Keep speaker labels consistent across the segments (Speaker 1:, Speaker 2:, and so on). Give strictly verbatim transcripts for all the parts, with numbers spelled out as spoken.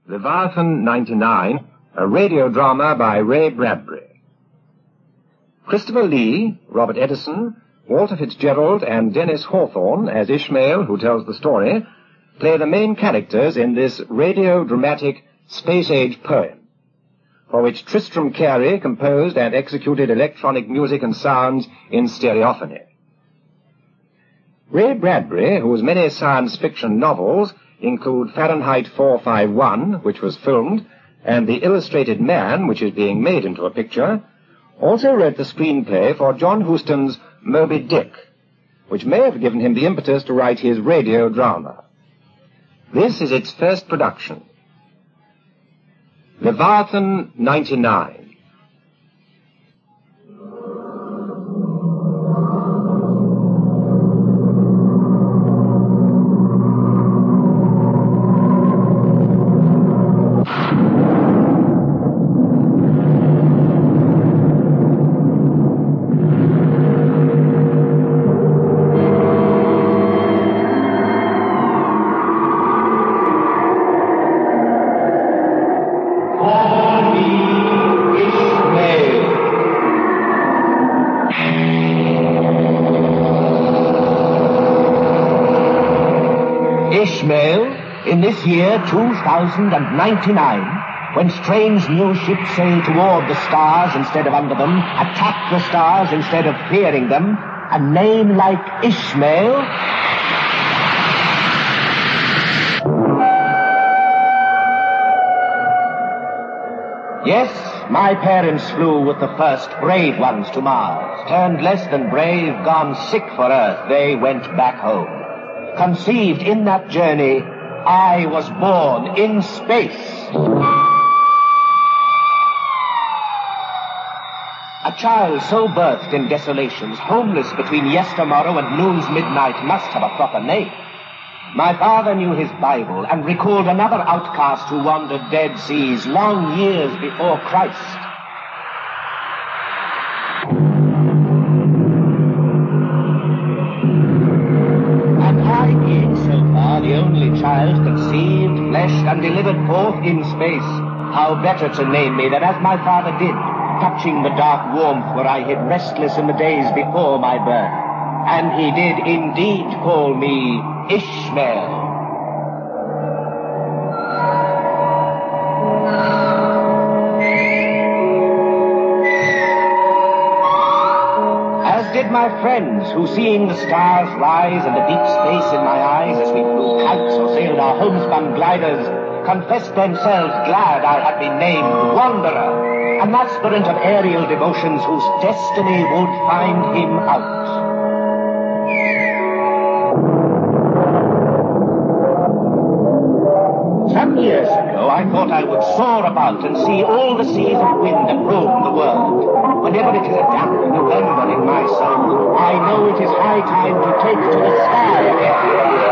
Speaker 1: Leviathan ninety-nine, a radio drama by Ray Bradbury. Christopher Lee, Robert Edison, Walter Fitzgerald, and Dennis Hawthorne, as Ishmael, who tells the story, play the main characters in this radio-dramatic space-age poem, for which Tristram Cary composed and executed electronic music and sounds in stereophony. Ray Bradbury, whose many science fiction novels include Fahrenheit four fifty-one, which was filmed, and The Illustrated Man, which is being made into a picture, also wrote the screenplay for John Huston's Moby Dick, which may have given him the impetus to write his radio drama. This is its first production. Leviathan ninety-nine.
Speaker 2: In this year, two thousand ninety-nine, when strange new ships sail toward the stars instead of under them, attack the stars instead of fearing them, a name like Ishmael Yes, my parents flew with the first brave ones to Mars. Turned less than brave, gone sick for Earth, they went back home. Conceived in that journey, I was born in space. A child so birthed in desolations, homeless between yestermorrow and noon's midnight, must have a proper name. My father knew his Bible and recalled another outcast who wandered dead seas long years before Christ. The only child conceived, fleshed, and delivered forth in space, how better to name me than as my father did, touching the dark warmth where I hid restless in the days before my birth. And he did indeed call me Ishmael. Did my friends, who seeing the stars rise and the deep space in my eyes as we flew kites or sailed our homespun gliders, confessed themselves glad I had been named Wanderer, an aspirant of aerial devotions whose destiny would find him out. Some years ago, I thought I would soar about and see all the seas of wind that roam the world. Whenever it is a damp November in my soul, I know it is high time to take to the sky again.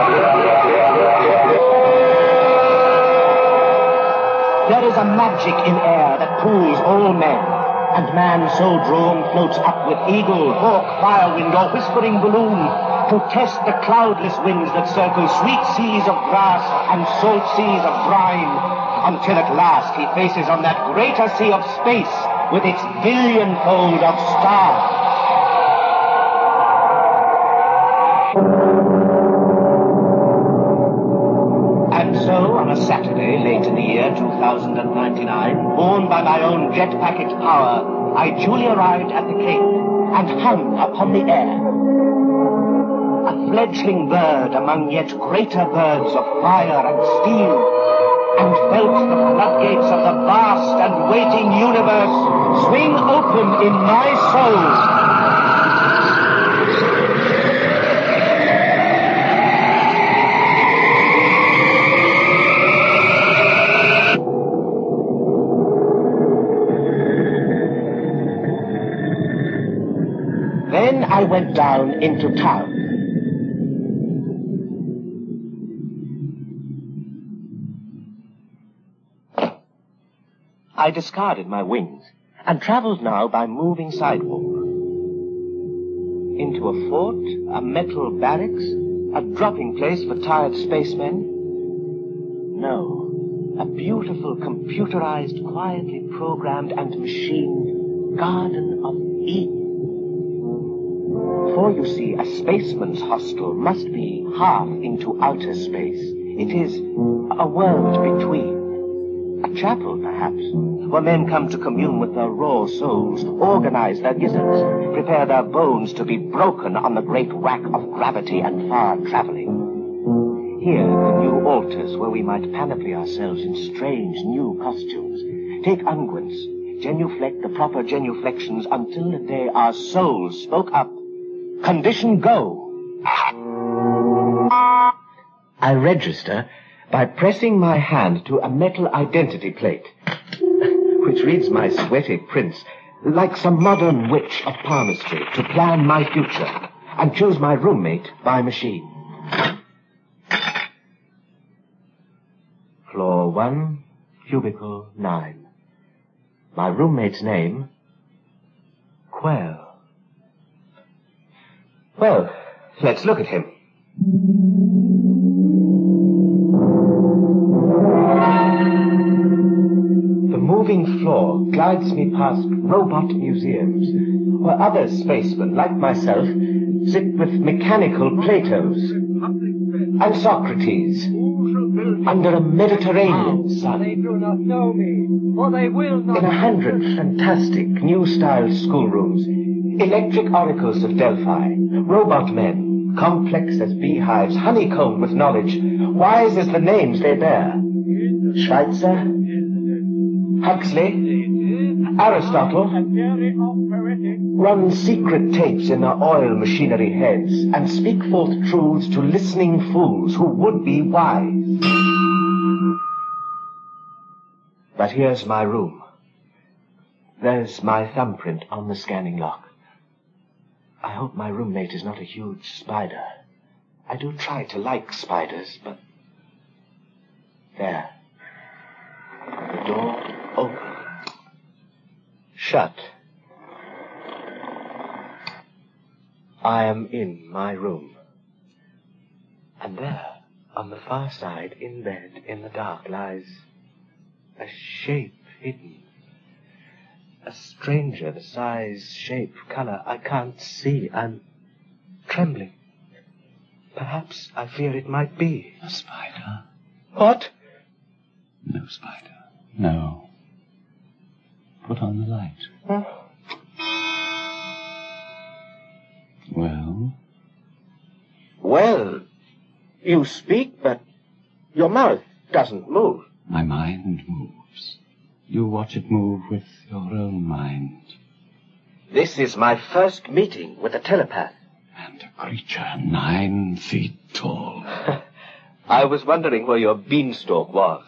Speaker 2: There is a magic in air that pulls all men, and man so drawn floats up with eagle, hawk, firewind, or whispering balloon, to test the cloudless winds that circle sweet seas of grass and salt seas of brine, until at last he faces on that greater sea of space with its billionfold of stars. And so, on a Saturday late in the year two thousand ninety-nine, borne by my own jet packet power, I duly arrived at the Cape and hung upon the air. A fledgling bird among yet greater birds of fire and steel, and felt the floodgates of the vast and waiting universe swing open in my soul. Then I went down into town. I discarded my wings and traveled now by moving sidewalk. Into a fort, a metal barracks, a dropping place for tired spacemen? No, A beautiful, computerized, quietly programmed and machined Garden of Eden. For, you see, a spaceman's hostel must be half into outer space. It is a world between. A chapel, perhaps, where men come to commune with their raw souls, organize their gizzards, prepare their bones to be broken on the great whack of gravity and far traveling. Here, the new altars where we might panoply ourselves in strange new costumes, take unguents, genuflect the proper genuflections until the day our souls spoke up. Condition go. I register by pressing my hand to a metal identity plate, which reads my sweaty prints like some modern witch of palmistry to plan my future and choose my roommate by machine. Floor one, cubicle nine. My roommate's name, Quell. Well, let's look at him. The moving floor glides me past robot museums, where other spacemen, like myself, sit with mechanical Platos and Socrates under a Mediterranean sun.
Speaker 3: They do not know me, or they will not.
Speaker 2: In a hundred fantastic new-style schoolrooms, electric oracles of Delphi, robot men, complex as beehives, honeycombed with knowledge, wise as the names they bear. Schweitzer, Huxley, Aristotle, run secret tapes in their oil machinery heads and speak forth truths to listening fools who would be wise. But here's my room. There's my thumbprint on the scanning lock. I hope my roommate is not a huge spider. I do try to like spiders, but... There. The door open. Shut. I am in my room. And there, on the far side, in bed, in the dark, lies a shape hidden. A stranger, the size, shape, color, I can't see. I'm trembling. Perhaps I fear it might be.
Speaker 4: A spider?
Speaker 2: What?
Speaker 4: No spider. No. Put on the light.
Speaker 2: Huh?
Speaker 4: Well?
Speaker 2: Well, you speak, but your mouth doesn't move.
Speaker 4: My mind moves. You watch it move with your own mind.
Speaker 2: This is my first meeting with a telepath.
Speaker 4: And a creature nine feet tall.
Speaker 2: I was wondering where your beanstalk was.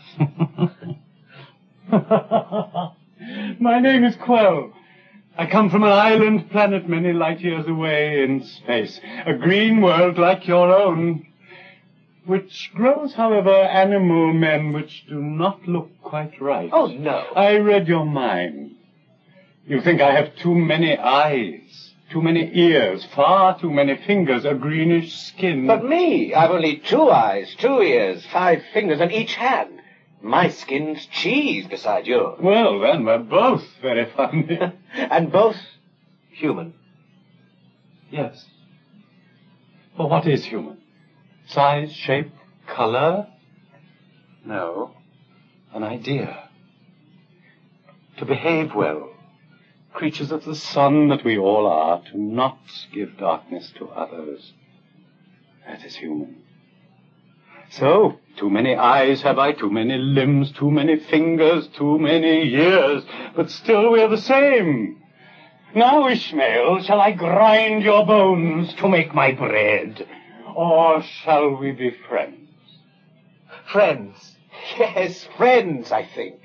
Speaker 5: My name is Quell. I come from an island planet many light years away in space. A green world like your own, which grows, however, animal men which do not look quite right.
Speaker 2: Oh, no.
Speaker 5: I read your mind. You think I have too many eyes, too many ears, far too many fingers, a greenish skin.
Speaker 2: But me, I've only two eyes, two ears, five fingers on each hand. My skin's cheese beside yours.
Speaker 5: Well, then, we're both very funny.
Speaker 2: And both human.
Speaker 5: Yes. Well, what is human? Size, shape, color? No. An idea. To behave well. Creatures of the sun that we all are, to not give darkness to others. That is human. So, too many eyes have I, too many limbs, too many fingers, too many years, but still we're the same. Now, Ishmael, shall I grind your bones to make my bread? Or shall we be friends?
Speaker 2: Friends. Yes, friends, I think.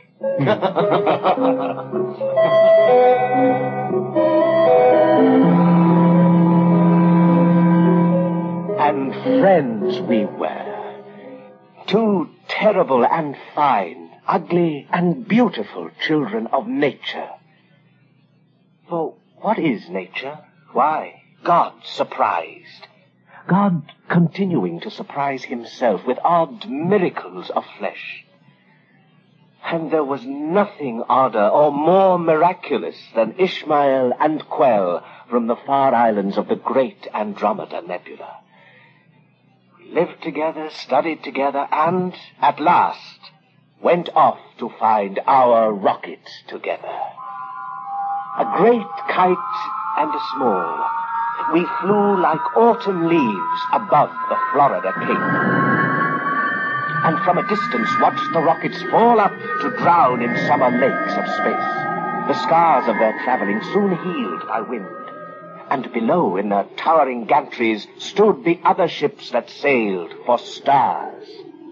Speaker 2: And friends we were. Two terrible and fine, ugly and beautiful children of nature. For what is nature? Why, God surprised. God continuing to surprise himself with odd miracles of flesh. And there was nothing odder or more miraculous than Ishmael and Quell from the far islands of the great Andromeda Nebula. We lived together, studied together, and, at last, went off to find our rocket together. A great kite and a small, we flew like autumn leaves above the Florida Cape. And from a distance watched the rockets fall up to drown in summer lakes of space. The scars of their traveling soon healed by wind. And below, in their towering gantries, stood the other ships that sailed for stars.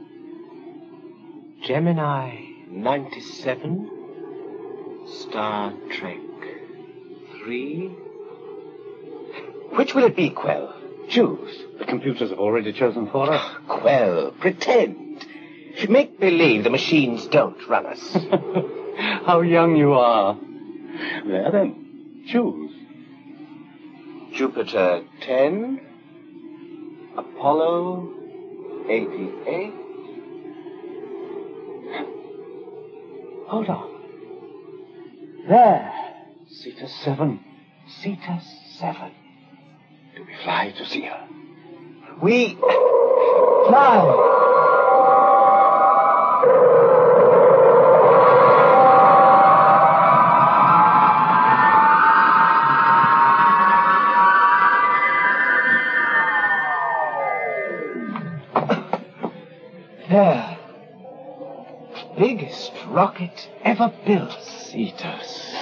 Speaker 2: Gemini ninety-seven, Star Trek three. Which will it be, Quell? Choose.
Speaker 5: The computers have already chosen for us.
Speaker 2: Quell, pretend. Make believe the machines don't run us.
Speaker 5: How young you are. There then, choose.
Speaker 2: Jupiter ten, Apollo eighty-eight. Hold on. There.
Speaker 5: Cetus seven.
Speaker 2: Cetus seven.
Speaker 5: Do we fly to see her?
Speaker 2: We fly. There. Biggest rocket ever built.
Speaker 5: Cetus.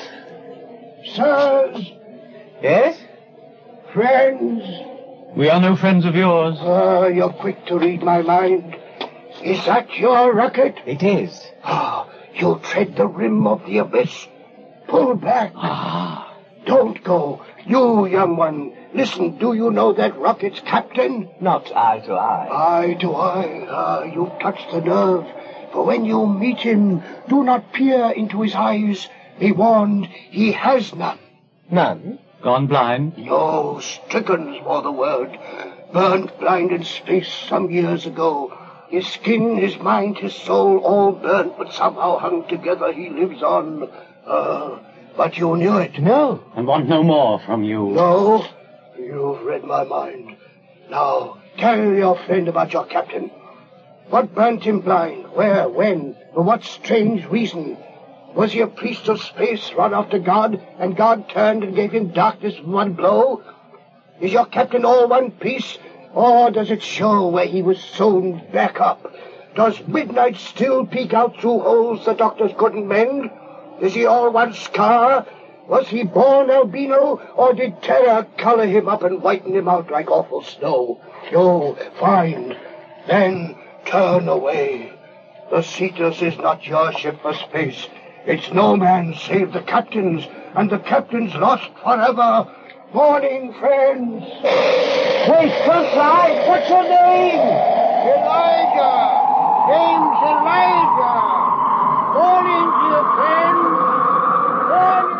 Speaker 6: Sirs,
Speaker 2: Yes?
Speaker 6: friends,
Speaker 5: We are no friends of yours.
Speaker 6: ah, you're quick to read my mind. Is that your rocket?
Speaker 2: It is.
Speaker 6: Ah, you tread the rim of the abyss. Pull back.
Speaker 5: Ah.
Speaker 6: Don't go. You, young one, listen, do you know that rocket's captain?
Speaker 2: Not eye to eye.
Speaker 6: Eye to eye. Ah, you've touched the nerve. For when you meet him, do not peer into his eyes. Be warned, he has none.
Speaker 2: None?
Speaker 5: Gone blind?
Speaker 6: No, stricken's more the word. Burnt blind in space some years ago. His skin, his mind, his soul, all burnt, but somehow hung together, he lives on. Uh, but you knew it.
Speaker 2: No.
Speaker 5: And want no more from you.
Speaker 6: No, you've read my mind. Now, tell your friend about your captain. What burnt him blind? Where? When? For what strange reason? Was he a priest of space, run after God, and God turned and gave him darkness with one blow? Is your captain all one piece, or does it show where he was sewn back up? Does midnight still peek out through holes the doctors couldn't mend? Is he all one scar? Was he born albino, or did terror color him up and whiten him out like awful snow? Oh, fine. Then turn away. The Cetus is not your ship for space. It's no man save the captain's, and the captain's lost forever. Morning, friends.
Speaker 2: Wait, don't fly. What's your name?
Speaker 6: Elijah. Name's Elijah. Morning, dear friends. Morning.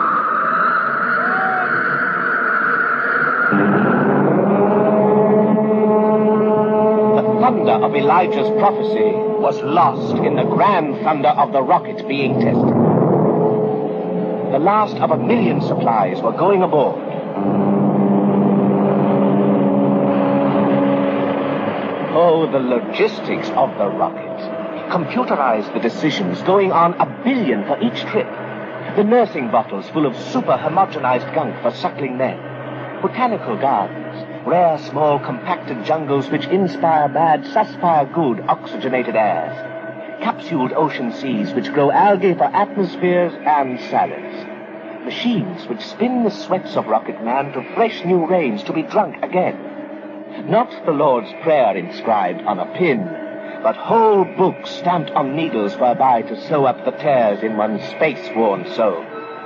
Speaker 2: The thunder of Elijah's prophecy was lost in the grand thunder of the rocket being tested. The last of a million supplies were going aboard. Oh, the logistics of the rocket. Computerized the decisions, going on a billion for each trip. The nursing bottles full of super homogenized gunk for suckling men. Botanical gardens, rare small compacted jungles which inspire bad, suspire good oxygenated airs. Capsuled ocean seas which grow algae for atmospheres and salads. Machines which spin the sweats of rocket man to fresh new rains to be drunk again. Not the Lord's Prayer inscribed on a pin, but whole books stamped on needles whereby to sew up the tears in one's space-worn soul.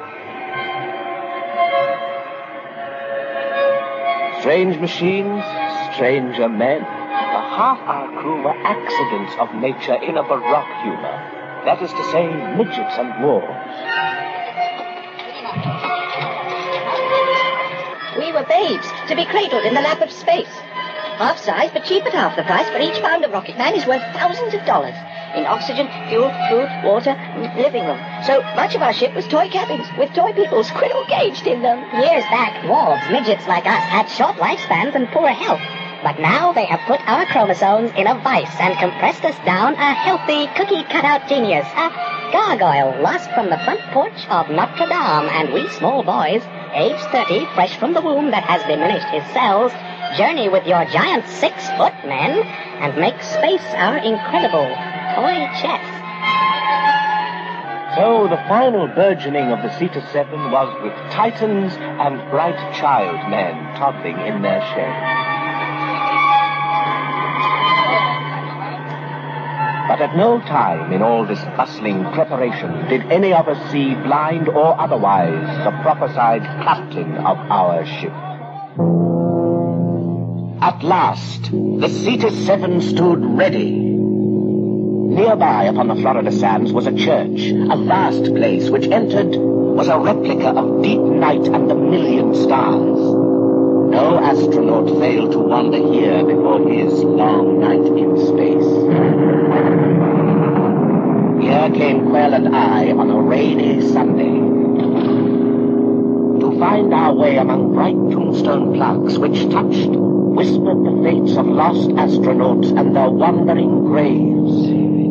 Speaker 2: Strange machines, stranger men. The half our crew were accidents of nature in a baroque humor. That is to say, midgets and dwarves.
Speaker 7: We were babes, to be cradled in the lap of space. Half size, but cheap at half the price, for each pound of rocket man is worth thousands of dollars. in oxygen, fuel, food, water, living room. So much of our ship was toy cabins with toy people squirrel caged in them.
Speaker 8: Years back, dwarves, midgets like us, had short lifespans and poor health. But now they have put our chromosomes in a vice and compressed us down a healthy, cookie-cutout genius. A gargoyle lost from the front porch of Notre Dame, and we small boys, age thirty, fresh from the womb that has diminished his cells, journey with your giant six-foot men and make space our incredible toy chest.
Speaker 2: So the final burgeoning of the Cetus Seven was with Titans and bright child men toddling in their shed. But at no time in all this bustling preparation did any of us see, blind or otherwise, the prophesied captain of our ship. At last, the Cetus Seven stood ready. Nearby upon the Florida sands was a church, a vast place which entered was a replica of deep night and the million stars. No astronaut failed to wander here before his long night in space. Here came Quell and I on a rainy Sunday to find our way among bright tombstone plaques which touched, whispered the fates of lost astronauts and their wandering graves.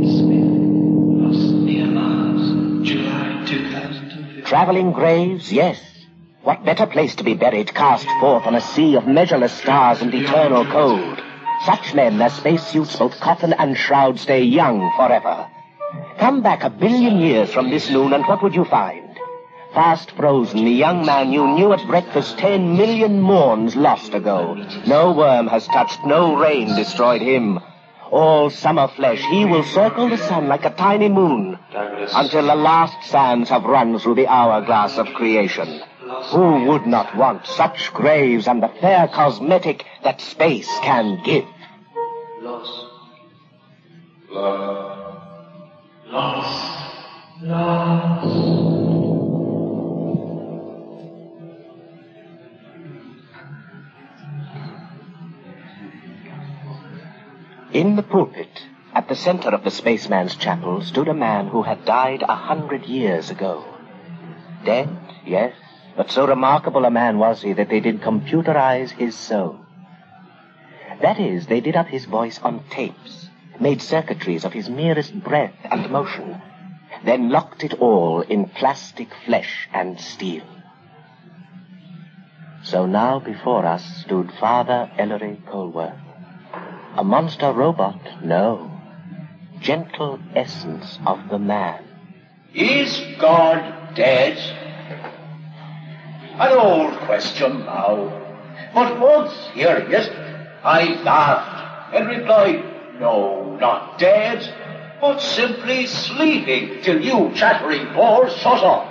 Speaker 2: Traveling graves, yes. What better place to be buried, cast forth on a sea of measureless stars and eternal cold? Such men, their spacesuits, both coffin and shroud, stay young forever. Come back a billion years from this noon, and what would you find? Fast frozen, the young man you knew at breakfast ten million morns lost ago. No worm has touched, no rain destroyed him. All summer flesh, he will circle the sun like a tiny moon until the last sands have run through the hourglass of creation. Who would not want such graves and the fair cosmetic that space can give?
Speaker 9: Lost. Lost. Lost. Lost.
Speaker 2: In the pulpit, at the center of the spaceman's chapel, stood a man who had died a hundred years ago. Dead, yes, but so remarkable a man was he that they did computerize his soul. That is, they did up his voice on tapes, made circuitries of his merest breath and motion, then locked it all in plastic flesh and steel. So now before us stood Father Ellery Colworth. A monster robot, no. Gentle essence of the man.
Speaker 10: Is God dead? An old question now. But once hearing it, I laughed and replied, no, not dead, but simply sleeping till you chattering bores shut up.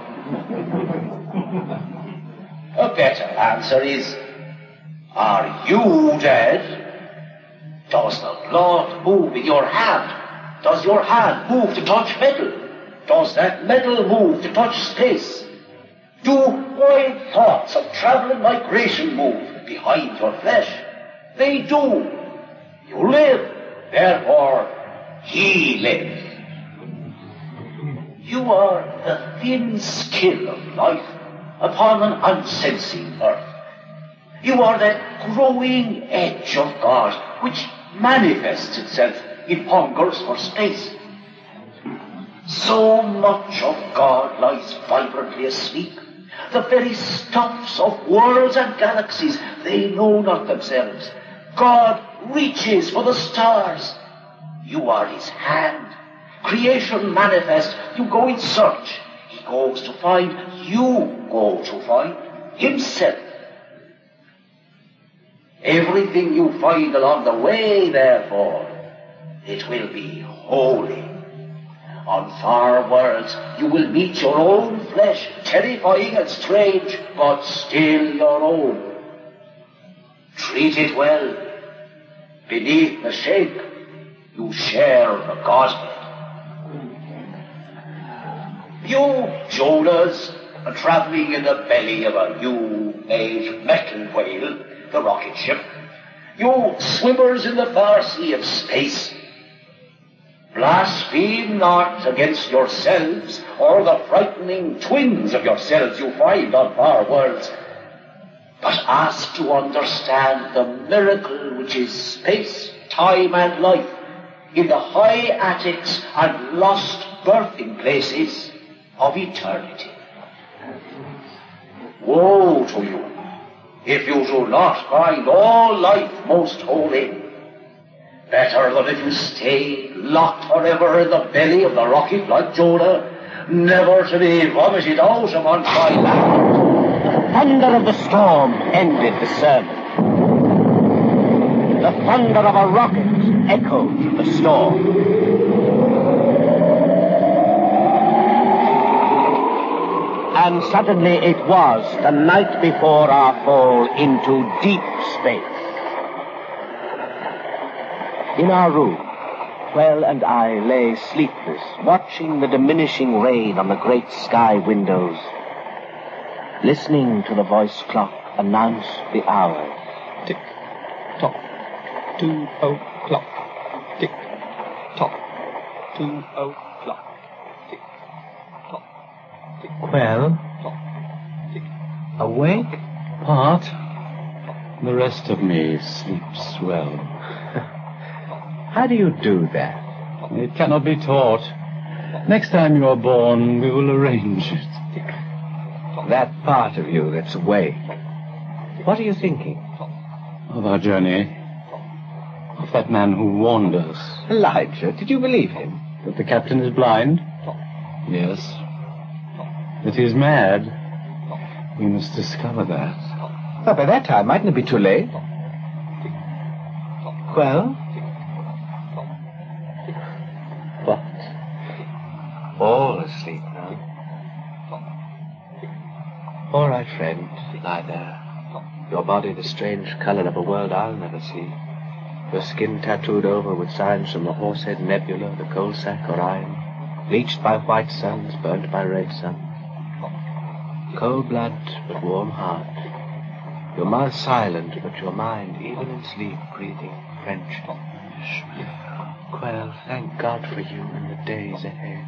Speaker 10: A better answer is, are you dead? Does the blood move in your hand? Does your hand move to touch metal? Does that metal move to touch space? Do wild thoughts of travel and migration move behind your flesh? They do. You live, therefore he lives. You are the thin skin of life upon an unsensing earth. You are that growing edge of God which manifests itself in hungers for space. So much of God lies vibrantly asleep. The very stuffs of worlds and galaxies, they know not themselves. God reaches for the stars. You are his hand. Creation manifest. You go in search. He goes to find. You go to find himself. Everything you find along the way, therefore, it will be holy. On far worlds, you will meet your own flesh, terrifying and strange, but still your own. Treat it well. Beneath the shape, you share the Godhead. You, Jonas, are traveling in the belly of a new-age metal whale, the rocket ship. You swimmers in the far sea of space. Blaspheme not against yourselves or the frightening twins of yourselves you find on far worlds, but ask to understand the miracle which is space, time, and life in the high attics and lost birthing places of eternity. Woe to you if you do not find all life most holy. Better than if you stay locked forever in the belly of the rocket like Jonah, never to be vomited out upon dry land.
Speaker 2: The thunder of the storm ended the sermon. The thunder of a rocket echoed the storm. And suddenly it was the night before our fall into deep space. In our room, Quell and I lay sleepless, watching the diminishing rain on the great sky windows, listening to the voice clock announce the hours.
Speaker 4: Tick, tock, two o'clock. Tick, tock, two o'clock. Tick, tock, tick.
Speaker 2: Quell,
Speaker 4: Tick.
Speaker 2: awake?
Speaker 4: Part. The rest of me sleeps well.
Speaker 2: How do you do that?
Speaker 4: It cannot be taught. Next time you are born, we will arrange it. Tick.
Speaker 2: That part of you that's awake. What are you thinking?
Speaker 4: Of our journey. Of that man who warned us.
Speaker 2: Elijah, did you believe him?
Speaker 4: That the captain is blind? Yes. That he is mad? We must discover that.
Speaker 2: But by that time, mightn't it be too late? Well? What? All asleep now. All right, friend. Lie there. Your body the strange color of a world I'll never see. Your skin tattooed over with signs from the Horsehead Nebula, the Coal Sack Orion, bleached by white suns, burnt by red suns. Cold blood, but warm heart. Your mouth silent, but your mind, even in sleep, breathing friendship. Quell, thank God for you in the days ahead.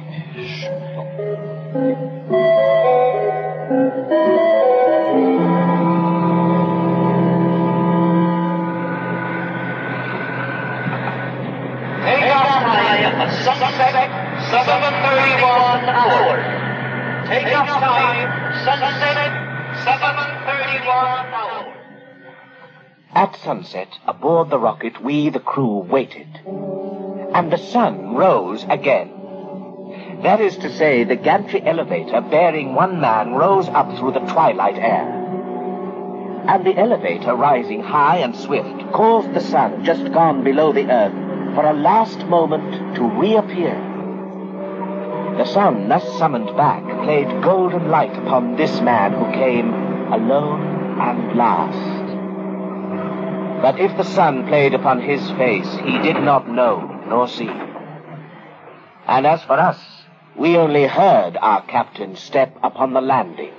Speaker 10: Take off time at sunset, seven thirty-one hour. Take off time, sunset, seven thirty-one hour.
Speaker 2: At sunset, aboard the rocket, we, the crew, waited. And the sun rose again. That is to say, the gantry elevator bearing one man rose up through the twilight air. And the elevator, rising high and swift, caused the sun, just gone below the earth, for a last moment to reappear. The sun, thus summoned back, played golden light upon this man who came alone and last. But if the sun played upon his face, he did not know nor see. And as for us, we only heard our captain step upon the landing.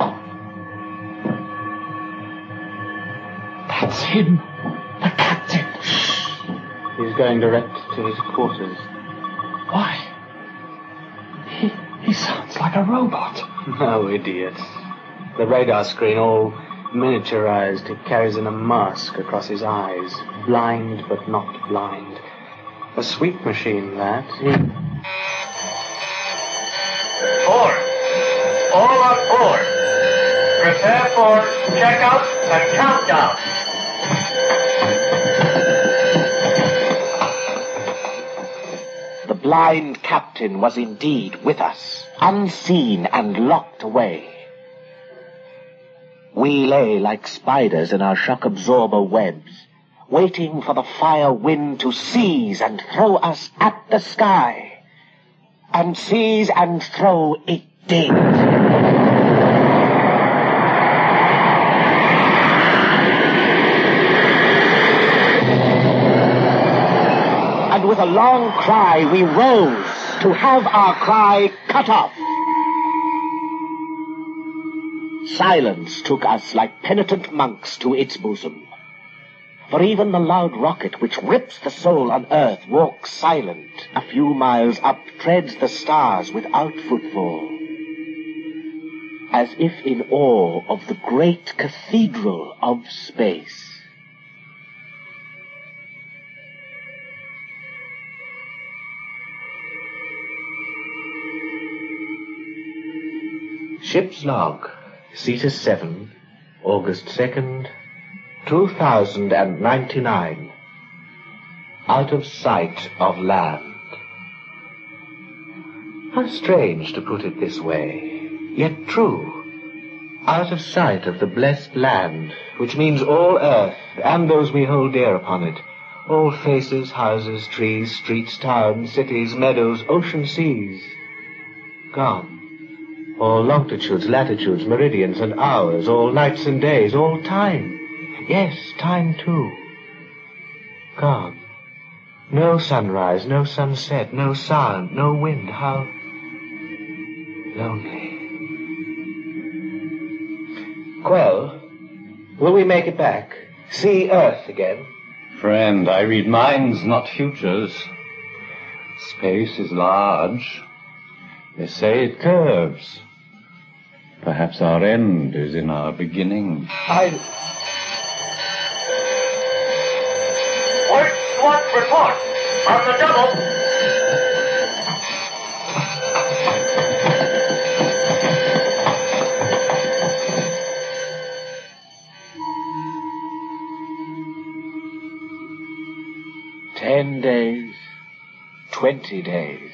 Speaker 4: That's him. The captain. He's going direct to his quarters. Why? He, he sounds like a robot.
Speaker 11: No, idiot. The radar screen all miniaturized. It carries in a mask across his eyes. Blind, but not blind. A sweet machine, that.
Speaker 10: Four. All on board. Prepare for checkout and countdown.
Speaker 2: The blind captain was indeed with us, unseen and locked away. We lay like spiders in our shock absorber webs, waiting for the fire wind to seize and throw us at the sky. And seize and throw it did. And with a long cry we rose to have our cry cut off. Silence took us like penitent monks to its bosom. For even the loud rocket which rips the soul on earth walks silent, a few miles up, treads the stars without footfall, as if in awe of the great cathedral of space. Ship's log, Cetus seven, August second, two thousand ninety-nine. Out of sight of land. How strange to put it this way, yet true. Out of sight of the blessed land, which means all earth and those we hold dear upon it. All faces, houses, trees, streets, towns, cities, meadows, ocean, seas. Gone. All longitudes, latitudes, meridians, and hours, all nights and days, all time. Yes, time too. Gone. No sunrise, no sunset, no sound, no wind. How lonely. Quell, will we make it back? See Earth again?
Speaker 5: Friend, I read minds, not futures. Space is large. They say it curves. Perhaps our end is in our beginning.
Speaker 2: I...
Speaker 10: Word SWAT report on the double.
Speaker 2: Ten days, twenty days,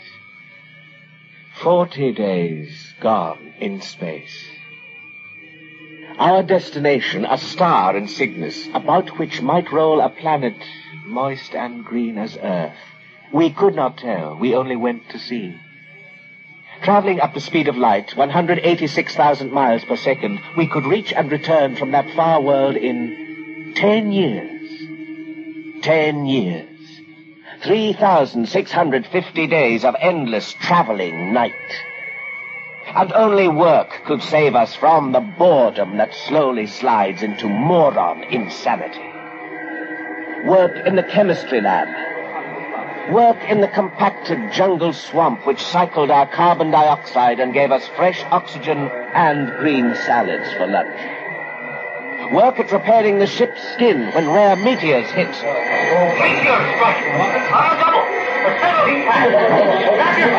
Speaker 2: forty days gone in space. Our destination, a star in Cygnus, about which might roll a planet moist and green as earth. We could not tell, we only went to see. Traveling up the speed of light, one hundred eighty-six thousand miles per second, we could reach and return from that far world in ten years. Ten years. three thousand six hundred fifty days of endless traveling night. And only work could save us from the boredom that slowly slides into moron insanity. Work in the chemistry lab. Work in the compacted jungle swamp which cycled our carbon dioxide and gave us fresh oxygen and green salads for lunch. Work at repairing the ship's skin when rare meteors hit.
Speaker 10: Meteor strike! On a double! The penalty pass! Grab your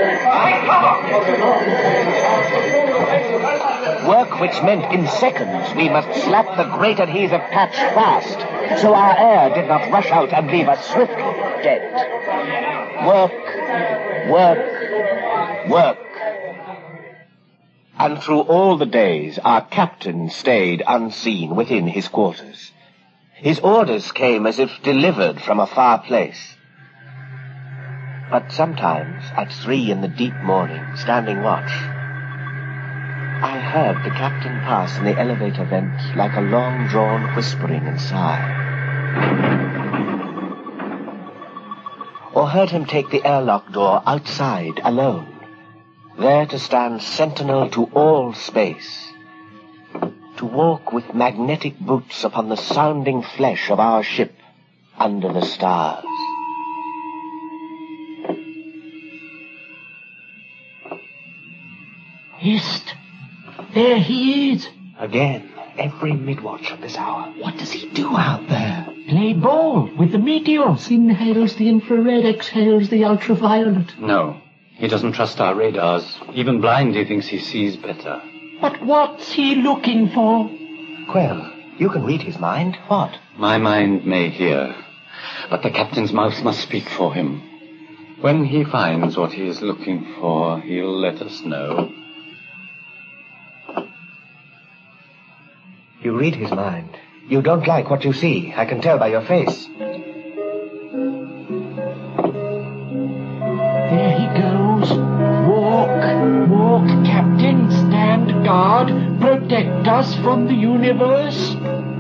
Speaker 10: space! Take cover!
Speaker 2: Work which meant in seconds we must slap the great adhesive patch fast, so our air did not rush out and leave us swiftly dead. Work, work, work. And through all the days, our captain stayed unseen within his quarters. His orders came as if delivered from a far place. But sometimes, at three in the deep morning, standing watch, I heard the captain pass in the elevator vent like a long-drawn whispering and sigh. Or heard him take the airlock door outside alone, there to stand sentinel to all space, to walk with magnetic boots upon the sounding flesh of our ship under the stars.
Speaker 12: Hist! There he is!
Speaker 2: Again, every mid-watch at this hour.
Speaker 12: What does he do out there? Play ball with the meteors. Inhales the infrared, exhales the ultraviolet.
Speaker 5: No, he doesn't trust our radars. Even blind, he thinks he sees better.
Speaker 12: But what's he looking for?
Speaker 2: Quell, you can read his mind. What?
Speaker 5: My mind may hear, but the captain's mouth must speak for him. When he finds what he is looking for, he'll let us know.
Speaker 2: You read his mind. You don't like what you see. I can tell by your face.
Speaker 12: There he goes. Walk, walk, Captain. Stand guard. Protect us from the universe.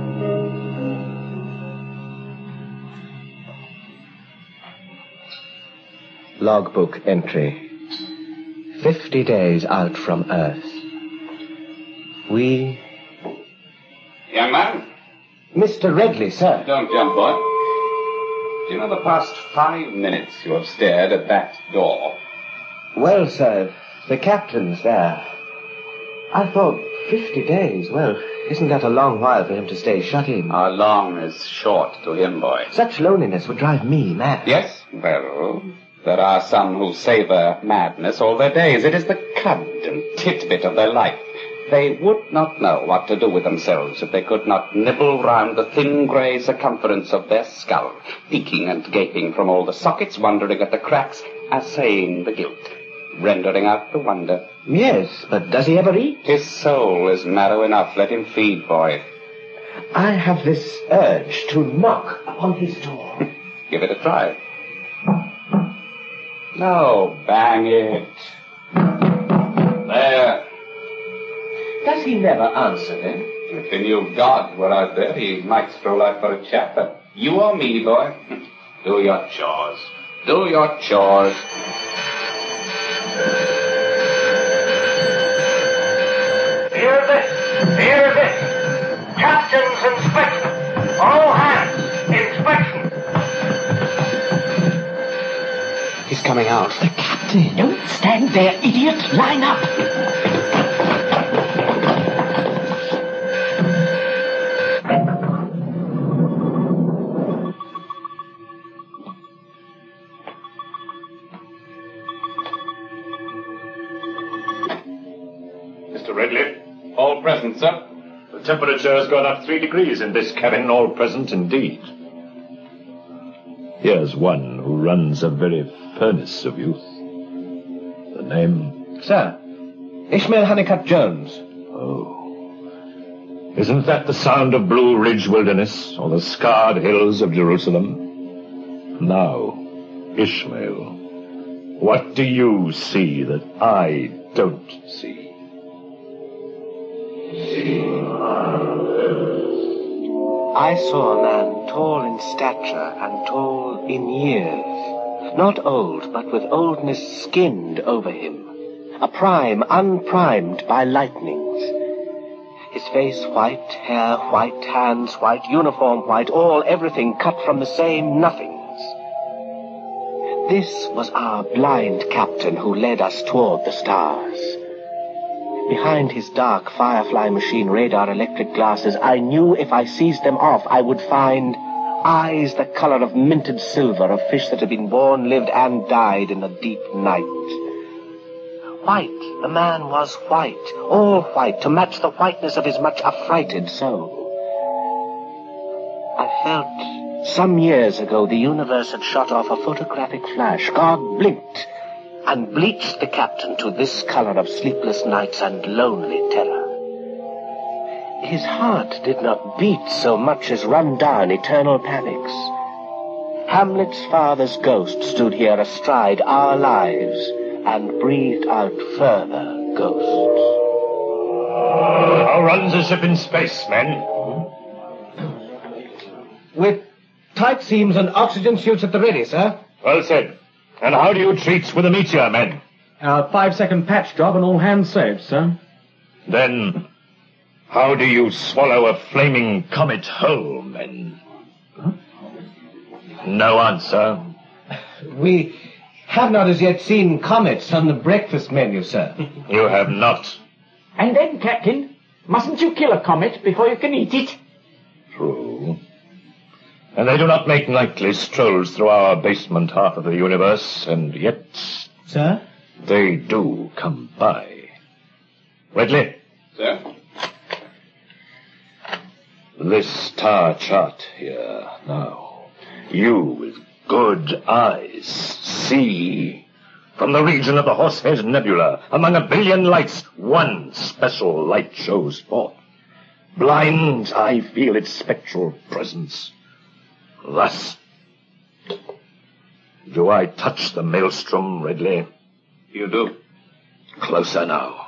Speaker 2: Logbook entry. Fifty days out from Earth. We...
Speaker 10: Young man,
Speaker 13: Mister Redley, sir.
Speaker 14: Don't jump, boy. Do you know the past five minutes you have stared at that door?
Speaker 13: Well, sir, the captain's there. I thought fifty days. Well, isn't that a long while for him to stay shut in?
Speaker 14: How long is short to him, boy?
Speaker 13: Such loneliness would drive me mad.
Speaker 14: Yes? Well, there are some who savour madness all their days. It is the cud and titbit of their life. They would not know what to do with themselves if they could not nibble round the thin grey circumference of their skull, peeking and gaping from all the sockets, wondering at the cracks, assaying the guilt, rendering out the wonder.
Speaker 13: Yes, but does he ever eat?
Speaker 14: His soul is narrow enough. Let him feed, boy.
Speaker 13: I have this urge to knock upon his door.
Speaker 14: Give it a try. No, bang it. There.
Speaker 13: Does he never answer, then?
Speaker 14: If he knew God were out there, he might stroll out for a chat, but you or me, boy, do your chores. Do your chores.
Speaker 15: Hear this! Hear this! Captain's inspection! All hands! Inspection!
Speaker 11: He's coming out.
Speaker 13: The captain!
Speaker 12: Don't stand there, idiot! Line up!
Speaker 1: Mister Redley?
Speaker 14: All present, sir.
Speaker 1: The temperature has gone up three degrees in this cabin, all present indeed. Here's one who runs a very furnace of youth. The name?
Speaker 13: Sir, Ishmael Honeycutt Jones.
Speaker 1: Oh. Isn't that the sound of Blue Ridge Wilderness, or the scarred hills of Jerusalem? Now, Ishmael, what do you see that I don't see?
Speaker 13: I saw a man tall in stature and tall in years, not old, but with oldness skinned over him, a prime unprimed by lightnings. His face white, hair white, hands white, uniform white, all everything cut from the same nothings. This was our blind captain who led us toward the stars. Behind his dark Firefly machine radar electric glasses, I knew if I seized them off, I would find eyes the color of minted silver of fish that had been born, lived, and died in the deep night. White, the man was white, all white, to match the whiteness of his much affrighted soul. I felt some years ago the universe had shot off a photographic flash. God blinked and bleached the captain to this color of sleepless nights and lonely terror. His heart did not beat so much as run down eternal panics. Hamlet's father's ghost stood here astride our lives and breathed out further ghosts.
Speaker 1: How runs a ship in space, men?
Speaker 13: With tight seams and oxygen suits at the ready, sir.
Speaker 1: Well said. And how do you treat with a meteor, men?
Speaker 16: Uh, five-second patch job and all hands saved, sir.
Speaker 1: Then, how do you swallow a flaming comet whole, men? Huh? No answer.
Speaker 13: We have not as yet seen comets on the breakfast menu, sir.
Speaker 1: You have not.
Speaker 12: And then, Captain, mustn't you kill a comet before you can eat it?
Speaker 1: True. And they do not make nightly strolls through our basement half of the universe, and yet...
Speaker 13: Sir?
Speaker 1: They do come by. Redley?
Speaker 14: Sir?
Speaker 1: This star chart here, now. You, with good eyes, see... From the region of the Horsehead Nebula, among a billion lights, one special light shows forth. Blind, I feel its spectral presence. Thus. Do I touch the maelstrom, Redley?
Speaker 14: You do.
Speaker 1: Closer now.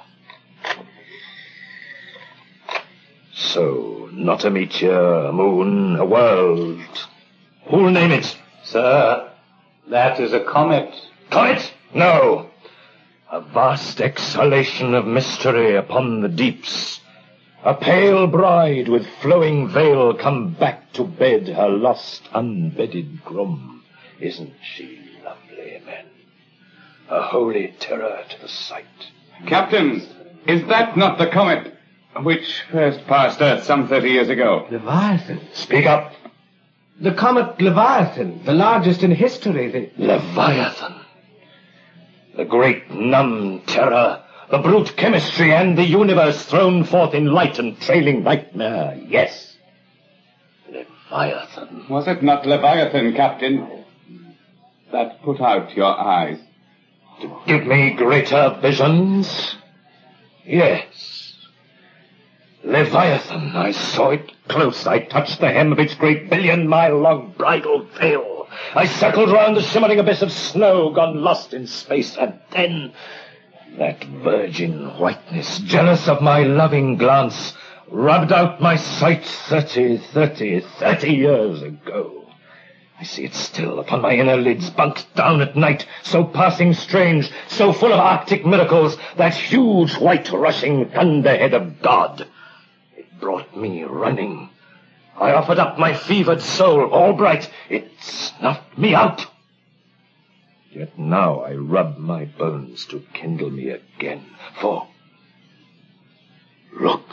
Speaker 1: So, not a meteor, a moon, a world. Who'll name it?
Speaker 14: Sir, that is a comet.
Speaker 1: Comet? No. A vast exhalation of mystery upon the deeps.
Speaker 17: A pale bride with flowing veil come back to bed her lost unbedded groom. Isn't she lovely, men? A holy terror to the sight.
Speaker 14: Captain, is that not the comet which first passed Earth some thirty years ago?
Speaker 18: Leviathan.
Speaker 17: Speak up.
Speaker 18: The comet Leviathan, the largest in history. The...
Speaker 17: Leviathan. The great numb terror, the brute chemistry and the universe thrown forth in light and trailing nightmare. Yes. Leviathan.
Speaker 14: Was it not Leviathan, Captain, that put out your eyes?
Speaker 17: To give me greater visions? Yes. Leviathan, I saw it close. I touched the hem of its great billion-mile-long bridal veil. I circled round the shimmering abyss of snow, gone lost in space, and then that virgin whiteness, jealous of my loving glance, rubbed out my sight thirty, thirty, thirty years ago. I see it still upon my inner lids, bunked down at night, so passing strange, so full of arctic miracles, that huge white rushing thunderhead of God. It brought me running. I offered up my fevered soul, all bright. It snuffed me out. Yet now I rub my bones to kindle me again, for look.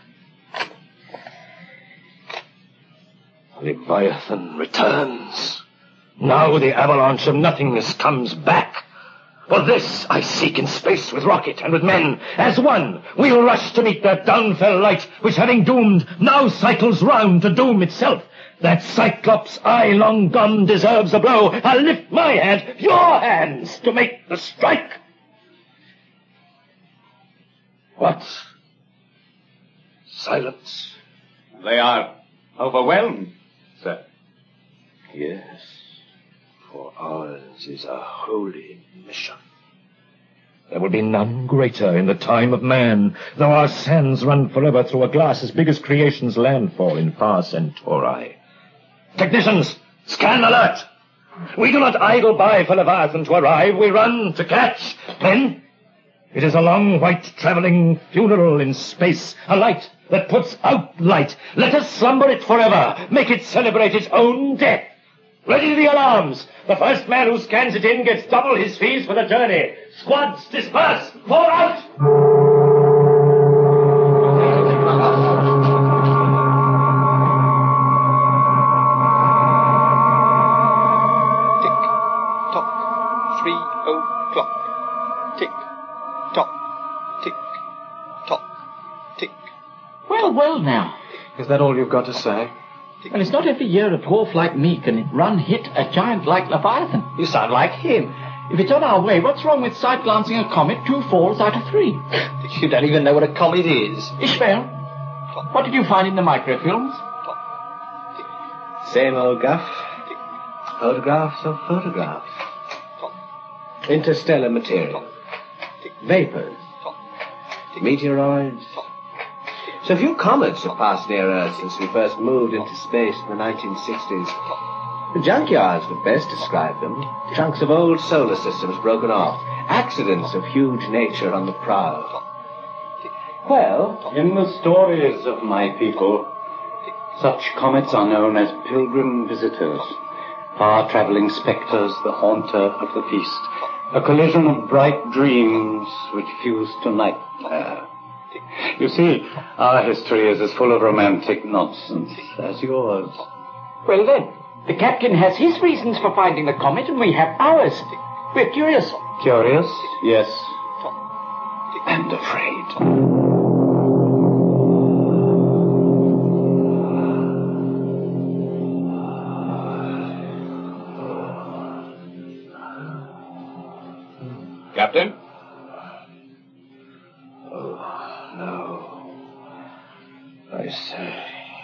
Speaker 17: Leviathan returns. Now the avalanche of nothingness comes back. For this I seek in space with rocket and with men. As one, we'll rush to meet that downfell light, which having doomed, now cycles round to doom itself. That Cyclops' eye long gone deserves a blow. I'll lift my hand, your hands, to make the strike. What? Silence.
Speaker 14: They are overwhelmed, sir.
Speaker 17: Yes, for ours is a holy mission. There will be none greater in the time of man, though our sands run forever through a glass as big as creation's landfall in far Centauri. Technicians, scan alert! We do not idle by for Leviathan to arrive, we run to catch. Men, it is a long white traveling funeral in space, a light that puts out light. Let us slumber it forever, make it celebrate its own death. Ready the alarms. The first man who scans it in gets double his fees for the journey. Squads, disperse, pour out!
Speaker 19: Three o'clock. Tick, tock, tick, tock, tick.
Speaker 12: Well, well now.
Speaker 11: Is that all you've got to say?
Speaker 12: Well, it's not every year a dwarf like me can run hit a giant like Leviathan.
Speaker 11: You sound like him.
Speaker 12: If it's on our way, what's wrong with sight-glancing a comet two falls out of three?
Speaker 11: You don't even know what a comet is.
Speaker 12: Ishmael, what did you find in the microfilms?
Speaker 18: Same old guff. Photographs of photographs. Interstellar material. Vapors. Meteoroids. So few comets have passed near Earth since we first moved into space in the nineteen sixties. The junkyards would best describe them. Chunks of old solar systems broken off. Accidents of huge nature on the prowl. Well,
Speaker 5: in the stories of my people, such comets are known as pilgrim visitors, far-traveling spectres, the haunter of the feast, a collision of bright dreams which fuse to nightmare. You see, our history is as full of romantic nonsense as yours.
Speaker 12: Well then, the captain has his reasons for finding the comet and we have ours. We're curious.
Speaker 5: Curious, yes, and afraid.
Speaker 14: Captain?
Speaker 17: Oh, no. I say.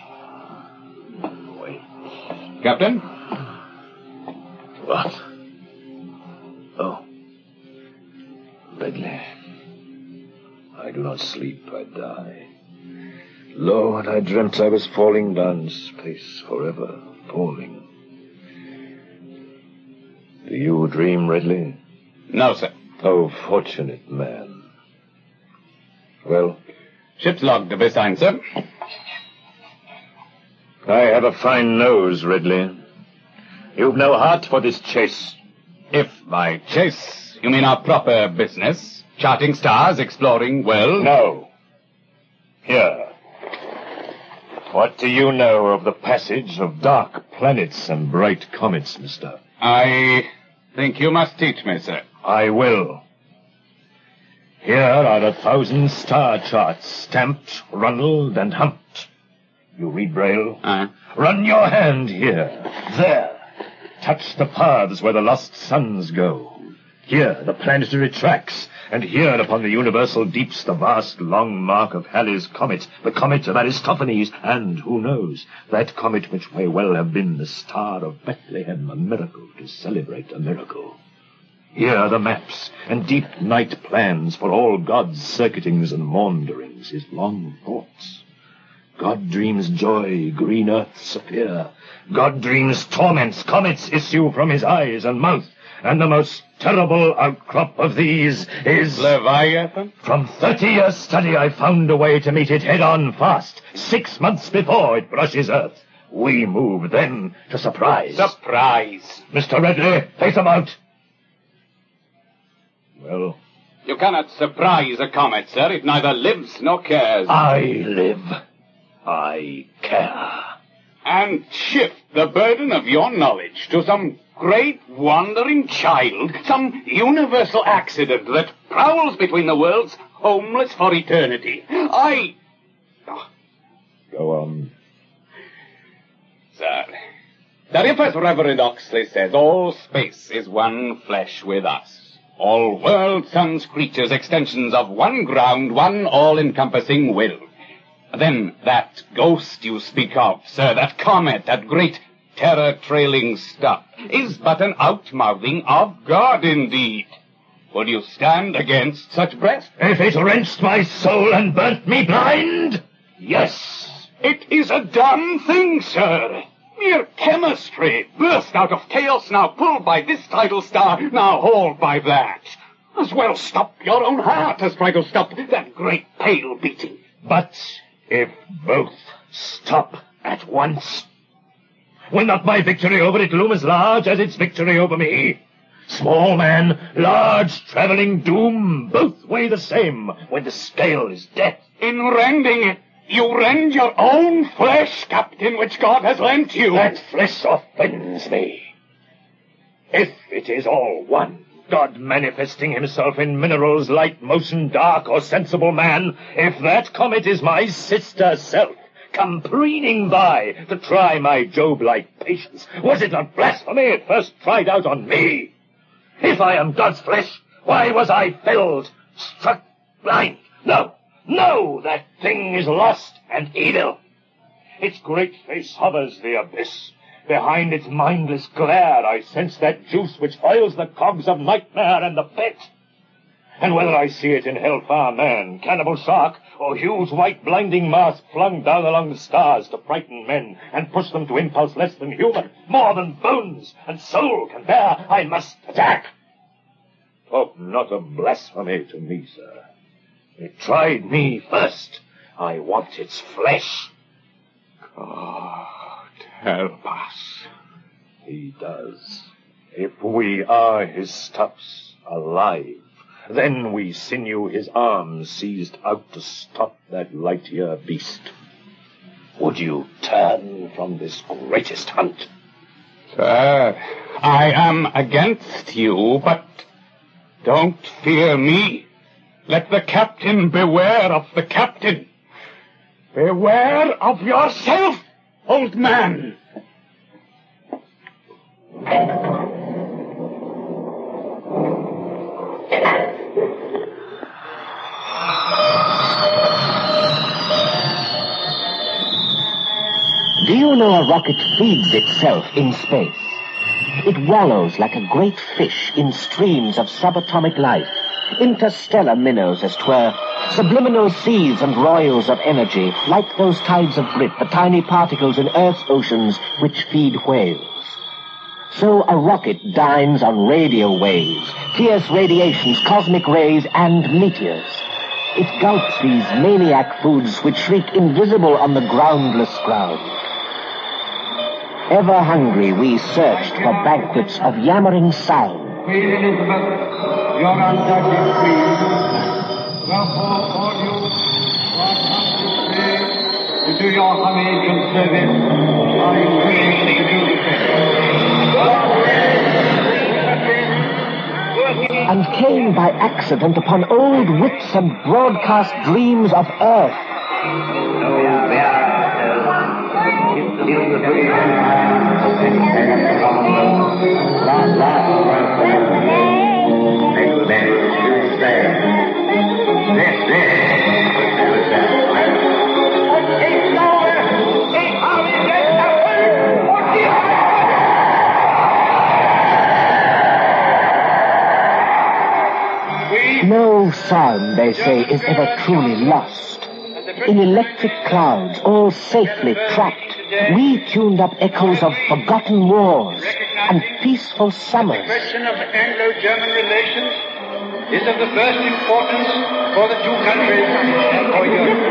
Speaker 17: Wait.
Speaker 14: Captain?
Speaker 17: What? Oh. Ridley. I do not sleep, I die. Lord, I dreamt I was falling down space forever, falling. Do you dream, Ridley?
Speaker 14: No, sir.
Speaker 17: Oh, fortunate man. Well,
Speaker 14: Ship's log to be signed, sir.
Speaker 17: I have a fine nose, Ridley. You've no heart for this chase.
Speaker 14: If by chase you mean our proper business, charting stars, exploring worlds?
Speaker 17: No. Here. What do you know of the passage of dark planets and bright comets, mister?
Speaker 14: I think you must teach me, sir.
Speaker 17: I will. Here are a thousand star charts, stamped, runnelled, and humped. You read Braille?
Speaker 14: Aye.
Speaker 17: Run your hand here, there. Touch the paths where the lost suns go. Here, the planetary tracks, and here upon the universal deeps the vast long mark of Halley's comet, the comet of Aristophanes, and, who knows, that comet which may well have been the star of Bethlehem, a miracle to celebrate a miracle. Here are the maps and deep night plans for all God's circuitings and maunderings, his long thoughts. God dreams joy, green earths appear. God dreams torments, comets issue from his eyes and mouth. And the most terrible outcrop of these is...
Speaker 14: Leviathan?
Speaker 17: From thirty years' study I found a way to meet it head-on fast, six months before it brushes earth. We move then to surprise.
Speaker 14: Surprise?
Speaker 17: Mister Ridley, face him out. Well?
Speaker 14: You cannot surprise a comet, sir. It neither lives nor cares.
Speaker 17: I live. I care.
Speaker 14: And shift the burden of your knowledge to some great wandering child, some universal accident that prowls between the worlds, homeless for eternity. I... Oh.
Speaker 17: Go on.
Speaker 14: Sir, that if, as Reverend Oxley says, all space is one flesh with us, all worlds, suns, creatures, extensions of one ground, one all-encompassing will, then that ghost you speak of, sir, that comet, that great terror-trailing star, is but an outmouthing of God indeed. Would you stand against such breath?
Speaker 17: If it wrenched my soul and burnt me blind, yes.
Speaker 14: It is a damn thing, sir. Mere chemistry, burst out of chaos, now pulled by this tidal star, now hauled by that. As well stop your own heart as try to stop that great pale beating.
Speaker 17: But if both stop at once, will not my victory over it loom as large as its victory over me? Small man, large travelling doom, both weigh the same when the scale is death.
Speaker 14: In rending it, you rend your own flesh, Captain, which God has lent you.
Speaker 17: That flesh offends me. If it is all one, God manifesting himself in minerals, light, motion, dark, or sensible man, if that comet is my sister self, come preening by to try my Job-like patience, was it not blasphemy it first tried out on me? If I am God's flesh, why was I felled, struck blind? No, no, that thing is lost and evil. Its great face hovers the abyss. Behind its mindless glare I sense that juice which oils the cogs of nightmare and the pit. And whether I see it in hellfire man, cannibal shark, or huge white blinding mask flung down along the stars to frighten men and push them to impulse less than human, more than bones and soul can bear, I must attack. Talk not of blasphemy to me, sir. It tried me first. I want its flesh.
Speaker 14: God help us.
Speaker 17: He does. If we are his stuffs, alive, then we sinew his arms seized out to stop that light-year beast. Would you turn from this greatest hunt?
Speaker 14: Sir, I am against you, but don't fear me. Let the captain beware of the captain. Beware of yourself, old man.
Speaker 13: Do you know a rocket feeds itself in space? It wallows like a great fish in streams of subatomic life, interstellar minnows as 'twere, subliminal seas and royals of energy, like those tides of grit, the tiny particles in Earth's oceans which feed whales. So a rocket dines on radio waves, fierce radiations, cosmic rays, and meteors. It gulps these maniac foods which shriek invisible on the groundless ground. Ever hungry, we searched for banquets of yammering sound.
Speaker 15: Queen Elizabeth, your undoubted queen, therefore all you who are come to pray, to do your homage and service, are encouraged to do the same.
Speaker 13: And came by accident upon old wits and broadcast dreams of earth. No sound, they say, is ever truly lost. In electric clouds, all safely trapped, we tuned up echoes of forgotten wars and peaceful summers.
Speaker 15: The question of Anglo-German relations is of the first importance for the two countries and for Europe.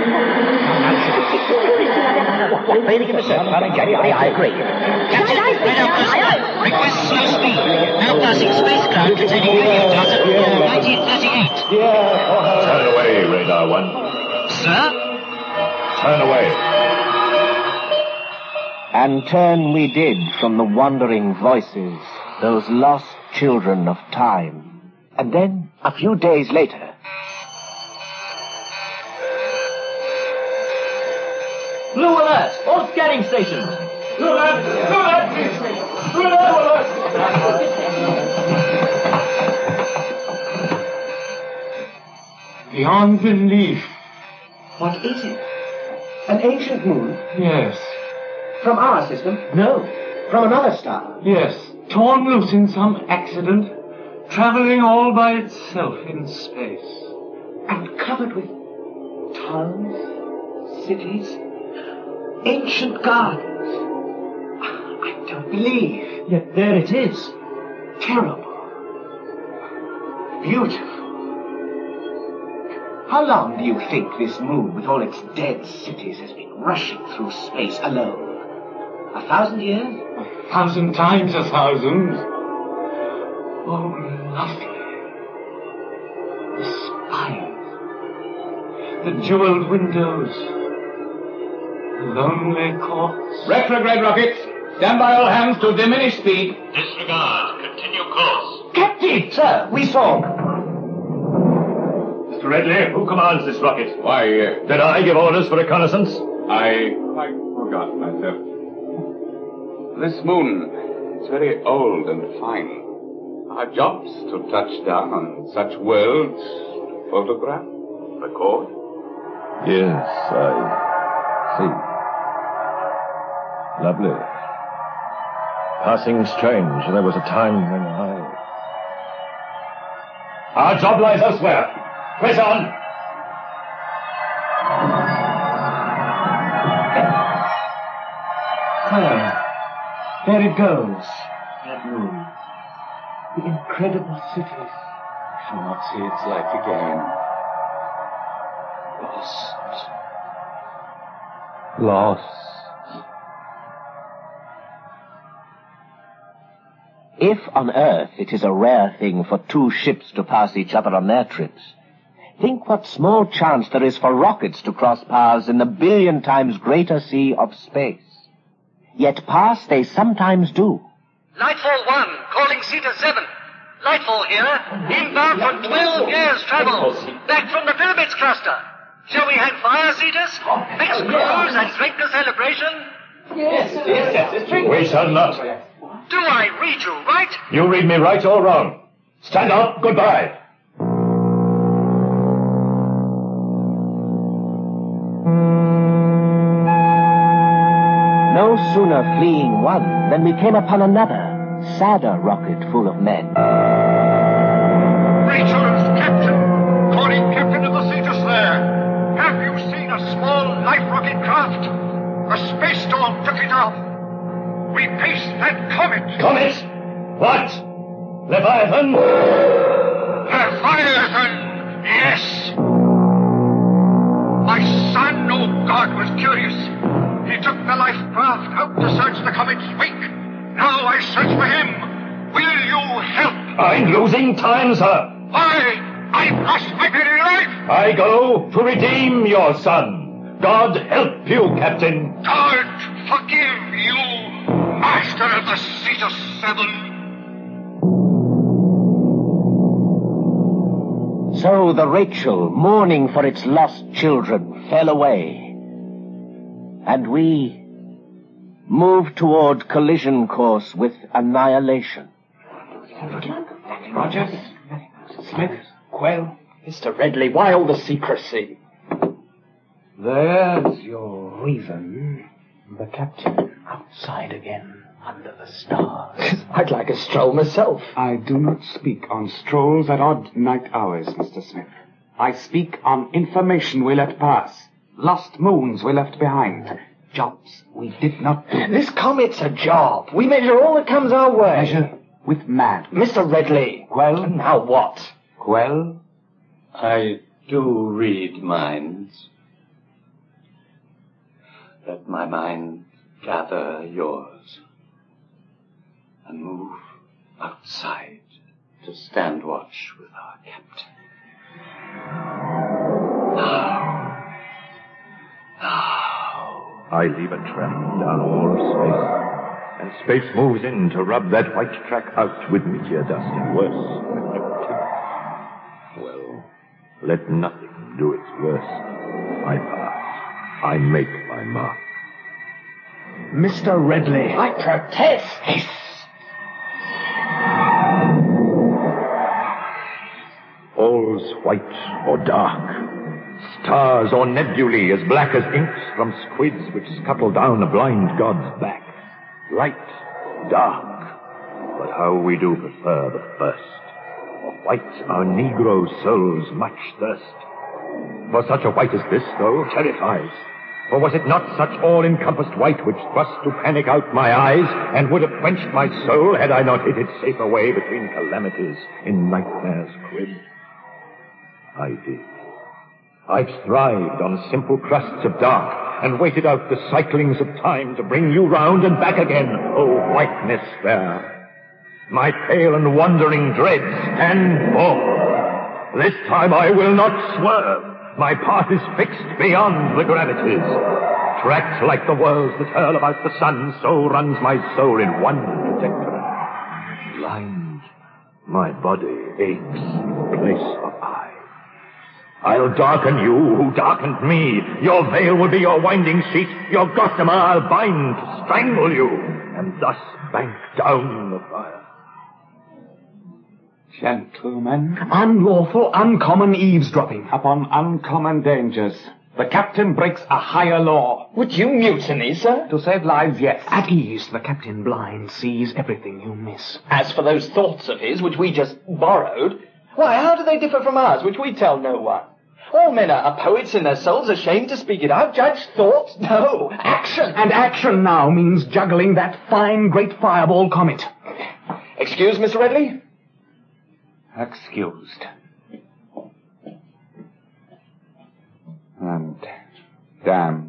Speaker 13: I agree.
Speaker 20: Captain, radar personnel. Request slow speed. Now passing spacecraft containing radio data from nineteen thirty-eight.
Speaker 17: Turn away, Radar One.
Speaker 20: Sir?
Speaker 17: Turn away.
Speaker 13: And turn we did from the wandering voices, those lost children of time. And then, a few days later...
Speaker 3: Blue alert! All scanning stations! Blue alert! Blue alert! Blue alert!
Speaker 12: Beyond belief.
Speaker 18: What is it? An ancient moon?
Speaker 12: Yes.
Speaker 18: From our system?
Speaker 12: No.
Speaker 18: From another star?
Speaker 12: Yes. Torn loose in some accident, traveling all by itself in space.
Speaker 18: And covered with towns, cities, ancient gardens. I don't believe.
Speaker 3: Yet there it is.
Speaker 18: Terrible. Beautiful. How long do you think this moon, with all its dead cities, has been rushing through space alone? A thousand years?
Speaker 12: A thousand times a thousand. Oh, lovely. The spires. The jeweled windows. The lonely courts.
Speaker 17: Retrograde rockets. Stand by all hands to diminish speed.
Speaker 9: Disregard. Continue course.
Speaker 18: Captain! Sir, we saw...
Speaker 17: Mister Redley, who commands this rocket?
Speaker 14: Why, uh,
Speaker 17: Did I give orders for reconnaissance?
Speaker 14: I quite forgot myself. This moon is very old and fine. Our job's to touch down on such worlds, to photograph, record.
Speaker 17: Yes, I see. Lovely. Passing strange. There was a time when I... Our job lies elsewhere. Press on!
Speaker 12: Sir, there it goes. That moon. The incredible cities. I shall not see its like again. Lost.
Speaker 17: Lost.
Speaker 13: If on Earth it is a rare thing for two ships to pass each other on their trips, think what small chance there is for rockets to cross paths in the billion times greater sea of space. Yet pass they sometimes do.
Speaker 21: Lightfall one, calling Cedar seven. Lightfall here, inbound for twelve years travel, back from the Pyramids cluster. Shall we hang fire, Cetus? Fix crews and drink the celebration?
Speaker 3: Yes, yes, yes, yes. Drink.
Speaker 17: We shall not.
Speaker 21: Do I read you right?
Speaker 17: You read me right or wrong. Stand up, goodbye.
Speaker 13: No sooner fleeing one than we came upon another, sadder rocket full of men.
Speaker 15: Rachel's captain, calling captain of the Cetus there. Have you seen a small life rocket craft? A space storm took it off. We paced that comet.
Speaker 17: Comet? What? Leviathan?
Speaker 15: Leviathan, yes.
Speaker 17: I'm losing time, sir.
Speaker 9: Why, I've lost my very life.
Speaker 17: I go to redeem your son. God help you, Captain.
Speaker 9: God forgive you, master of the Cetus Seven.
Speaker 13: So the Rachel, mourning for its lost children, fell away. And we moved toward collision course with annihilation.
Speaker 16: Rogers, Smith, Quell, Mister Redley, why all the secrecy? There's your reason. The captain outside again, under the stars. I'd like a stroll myself.
Speaker 6: I do not speak on strolls at odd night hours, Mister Smith. I speak on information we let pass. Lost moons we left behind. Jobs we did not do.
Speaker 16: This comet's a job. We measure all that comes our way.
Speaker 6: Measure with man.
Speaker 16: Mister Redley.
Speaker 6: Well?
Speaker 16: Now what?
Speaker 6: Well?
Speaker 5: I do read minds. Let my mind gather yours and move outside to stand watch with our captain. Now. Now.
Speaker 17: I leave a track down all space, and space moves in to rub that white track out with meteor dust and worse. Well, let nothing do its worst. I pass. I make my mark.
Speaker 16: Mister Redley. I protest.
Speaker 17: Haste. All's white or dark. Stars or nebulae as black as inks from squids which scuttle down a blind god's back. Light, dark, but how we do prefer the first. For white our Negro souls much thirst. For such a white as this, though, terrifies. For was it not such all-encompassed white which thrust to panic out my eyes, and would have quenched my soul had I not hid it safe away between calamities in nightmare's crib? I did. I've thrived on simple crusts of dark, and waited out the cyclings of time to bring you round and back again, O whiteness fair. My pale and wandering dreads stand forth. This time I will not swerve. My path is fixed beyond the gravities. Tracked like the whirls that hurl about the sun, so runs my soul in one trajectory. Blind, my body aches in place of eye. I'll darken you who darkened me. Your veil will be your winding sheet. Your gossamer I'll bind to strangle you, and thus bank down the fire.
Speaker 6: Gentlemen.
Speaker 16: Unlawful, uncommon eavesdropping.
Speaker 6: Upon uncommon dangers. The captain breaks a higher law.
Speaker 16: Would you mutiny, sir?
Speaker 6: To save lives, yes.
Speaker 16: At ease, the captain blind sees everything you miss. As for those thoughts of his, which we just borrowed, why, how do they differ from ours, which we tell no one? All men are poets in their souls, ashamed to speak it out. Judge thought? No, action.
Speaker 6: And action now means juggling that fine, great fireball comet.
Speaker 16: Excuse, Mister Redley?
Speaker 6: Excused. And damned.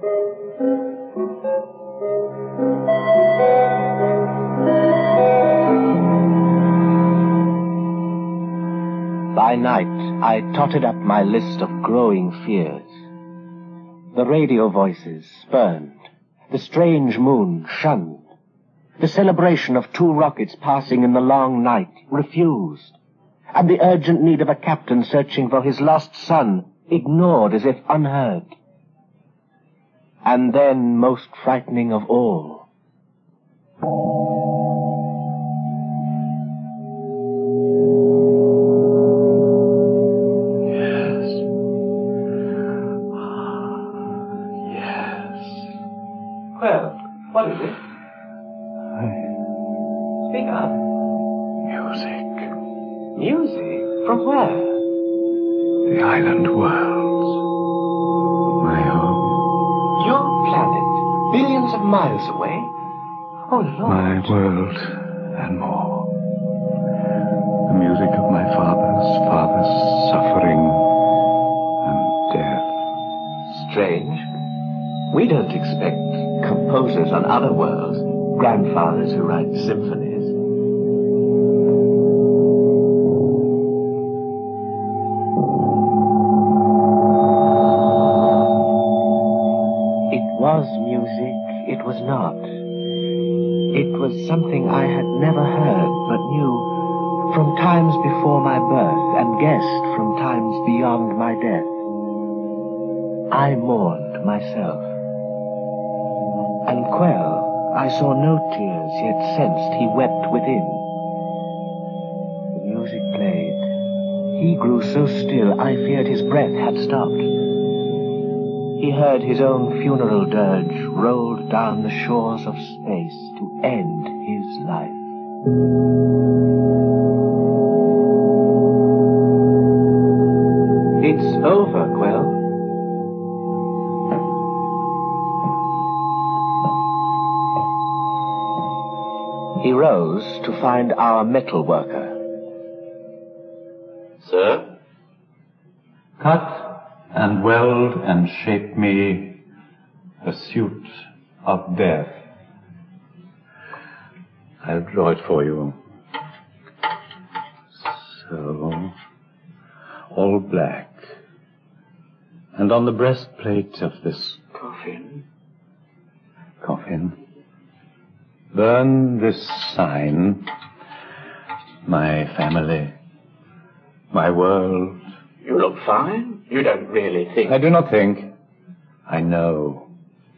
Speaker 13: By night, I totted up my list of growing fears. The radio voices spurned, the strange moon shunned, the celebration of two rockets passing in the long night refused, and the urgent need of a captain searching for his lost son ignored as if unheard. And then, most frightening of all,
Speaker 16: Well, what is it? Speak up.
Speaker 17: Music.
Speaker 16: Music? From where?
Speaker 17: The island worlds. My home.
Speaker 16: Your planet? Billions of miles away? Oh, Lord.
Speaker 17: My world and more. The music of my father's father's suffering and death.
Speaker 16: Strange. We don't expect composers on other worlds, grandfathers who write symphonies.
Speaker 13: was music, it was not. It was something I had never heard, but knew from times before my birth, and guessed from times beyond my death. I mourned myself. And Quell, I saw no tears, yet sensed he wept within. The music played. He grew so still, I feared his breath had stopped. He heard his own funeral dirge rolled down the shores of space to end his life. It's over, Quell. He rose to find our metal worker.
Speaker 5: Sir? Cut and weld and shape me a suit of death. I'll draw it for you. So, all black. And on the breastplate of this coffin, coffin, burn this sign, my family, my world.
Speaker 11: You look fine. You don't really think...
Speaker 5: I do not think. I know.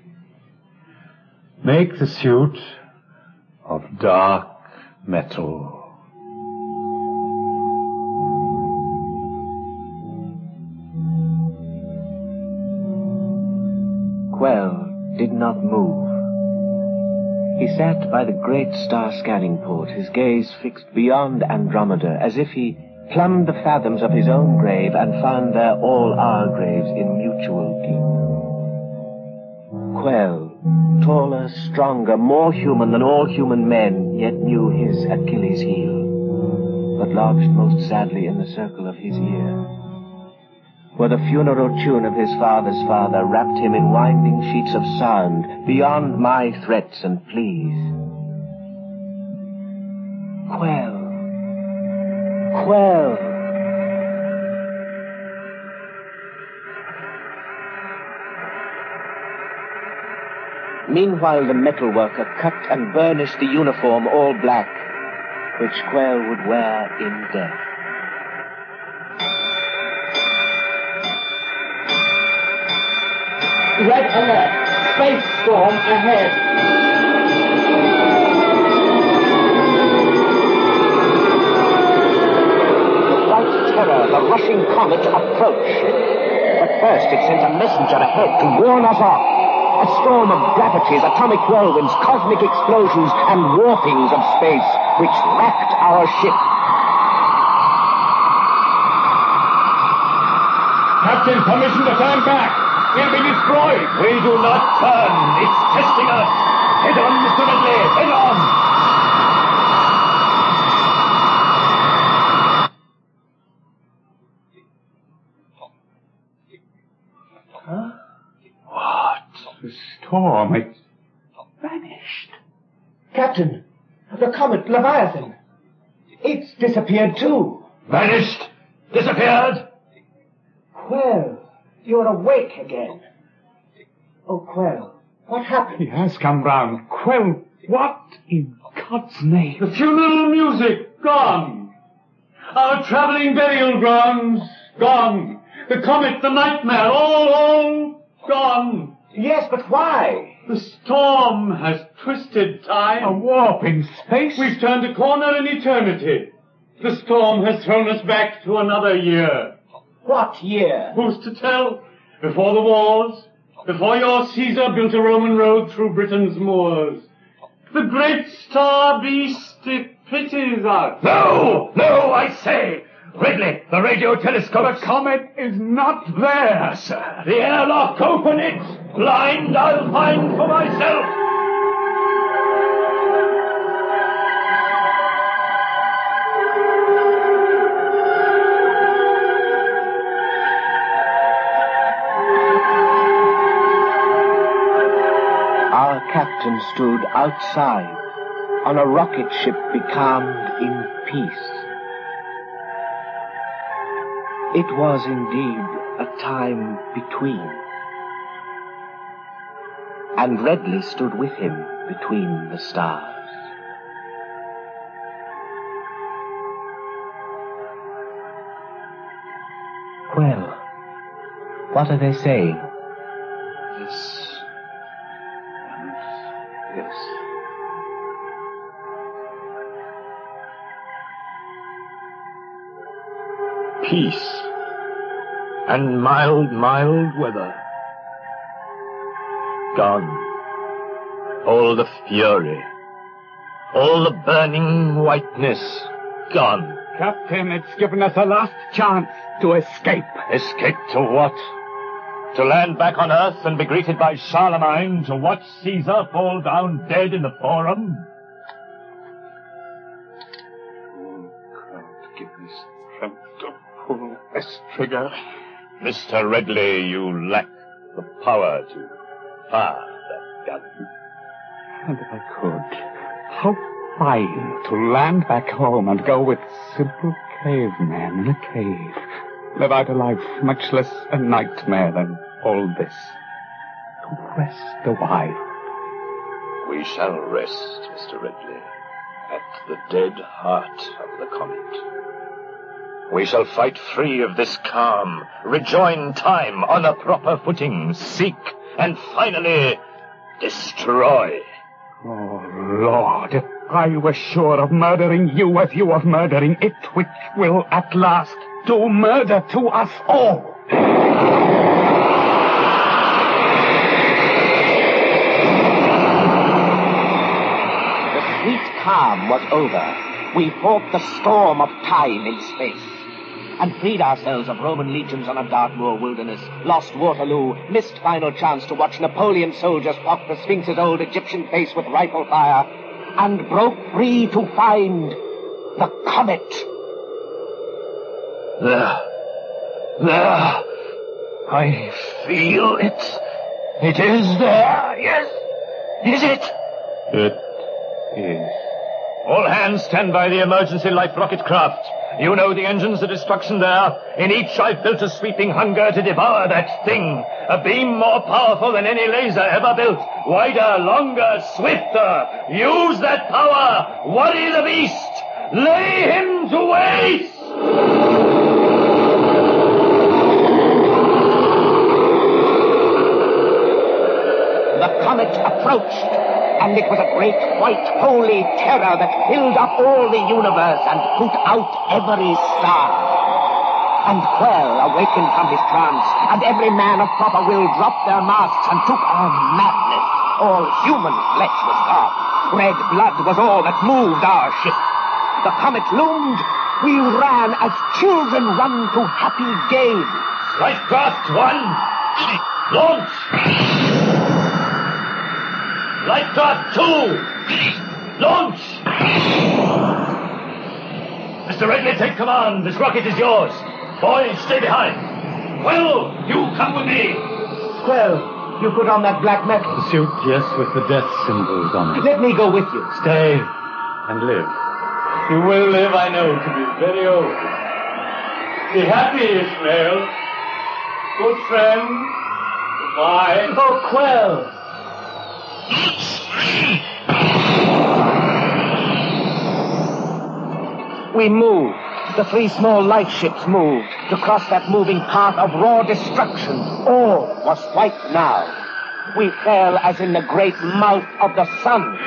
Speaker 5: Make the suit of dark metal.
Speaker 13: Quell did not move. He sat by the great star-scanning port, his gaze fixed beyond Andromeda, as if he plumbed the fathoms of his own grave and found there all our graves in mutual deep. Quell, taller, stronger, more human than all human men, yet knew his Achilles' heel, but lodged most sadly in the circle of his ear, where the funeral tune of his father's father wrapped him in winding sheets of sound beyond my threats and pleas. Quell. Quell. Meanwhile, the metalworker cut and burnished the uniform all black, which Quell would wear in death.
Speaker 16: Red alert! Space storm ahead!
Speaker 13: Terror, the rushing comet approached. But first it sent a messenger ahead to warn us off. A storm of gravities, atomic whirlwinds, cosmic explosions, and warpings of space, which wrecked our ship.
Speaker 17: Captain, permission to turn back. We'll be destroyed. We do not turn. It's testing us. Head on, Mister Ridley. Head on.
Speaker 6: The storm, it's vanished.
Speaker 16: Captain, the comet Leviathan. It's disappeared too.
Speaker 17: Vanished? Disappeared?
Speaker 16: Quell, you're awake again. Oh, Quell, what happened?
Speaker 6: He has come round. Quell, what in God's name?
Speaker 17: The funeral music, gone. Our traveling burial grounds, gone. The comet, the nightmare, all, all gone.
Speaker 16: Yes, but why?
Speaker 17: The storm has twisted time.
Speaker 6: A warp in space?
Speaker 17: We've turned a corner in eternity. The storm has thrown us back to another year.
Speaker 16: What year?
Speaker 17: Who's to tell? Before the wars, before your Caesar built a Roman road through Britain's moors. The great star beast, it pities us. No! No, I say! Ridley, the radio telescope.
Speaker 6: The comet is not there, sir.
Speaker 17: The airlock, open it! Blind, I'll find for myself!
Speaker 13: Our captain stood outside on a rocket ship becalmed in peace. It was indeed a time between. and Redley stood with him between the stars. Well, what are they saying?
Speaker 5: This and this.
Speaker 17: Peace and mild, mild weather. Gone. All the fury, all the burning whiteness, gone.
Speaker 6: Captain, it's given us a last chance to escape.
Speaker 17: Escape to what? To land back on Earth and be greeted by Charlemagne, to watch Caesar fall down dead in the Forum?
Speaker 5: You can't give me strength to pull this trigger.
Speaker 17: Mister Redley, you lack the power to fire that gun.
Speaker 6: And if I could, how fine to land back home and go with simple cavemen in a cave. Live out a life much less a nightmare than all this. To rest a while.
Speaker 17: We shall rest, Mister Redley, at the dead heart of the comet. We shall fight free of this calm, rejoin time on a proper footing, seek, and finally destroy.
Speaker 6: Oh, Lord, if I were sure of murdering you as you of murdering it, which will at last do murder to us all.
Speaker 2: The sweet calm was over. We fought the storm of time in space, and freed ourselves of Roman legions on a Dartmoor wilderness, lost Waterloo, missed final chance to watch Napoleon soldiers pock the Sphinx's old Egyptian face with rifle fire, and broke free to find the comet.
Speaker 17: There. There. I feel it. It is there. Yes. Is it?
Speaker 6: It is.
Speaker 17: All hands stand by the emergency life rocket craft. You know the engines, the destruction there. In each I've built a sweeping hunger to devour that thing. A beam more powerful than any laser ever built. Wider, longer, swifter. Use that power. Worry the beast. Lay him to waste.
Speaker 2: The comet approached, and it was a great white holy terror that filled up all the universe and put out every star. And Quell awakened from his trance, and every man of proper will dropped their masks and took on madness. All human flesh was gone. Red blood was all that moved our ship. The comet loomed. We ran as children run to happy games.
Speaker 17: Lifecraft one. Launch. Lifecraft two. Launch. Mister Redley, take command. This rocket is yours. Boys, stay behind. Well, you come with me.
Speaker 2: Well, you put on that black metal.
Speaker 6: The suit, yes, with the death symbols on it.
Speaker 2: Let me go with you.
Speaker 6: Stay and live.
Speaker 3: You will live, I know, to be very old. Be happy, Ishmael. Good friend. Goodbye.
Speaker 2: Oh, Quell. We moved. The three small light ships moved to cross that moving path of raw destruction. All was white now. We fell as in the great mouth of the sun.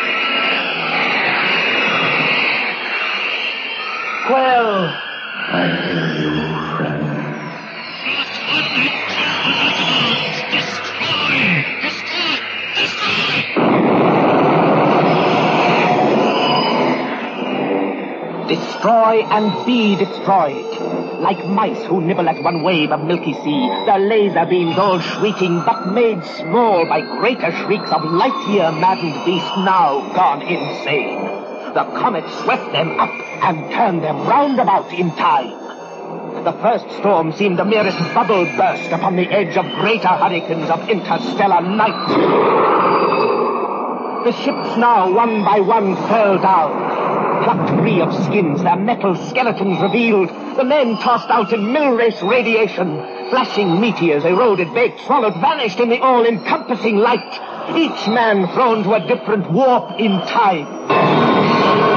Speaker 2: Well,
Speaker 15: I hear you, friend.
Speaker 2: destroy and be destroyed. Like mice who nibble at one wave of milky sea, their laser beams all shrieking, but made small by greater shrieks of light-year maddened beasts now gone insane. The comet swept them up and turned them roundabout in time. The first storm seemed the merest bubble burst upon the edge of greater hurricanes of interstellar night. The ships now, one by one, fell down, plucked free of skins, their metal skeletons revealed, the men tossed out in mill-race radiation. Flashing meteors eroded, baked, swallowed, vanished in the all-encompassing light. each man thrown to a different warp in time.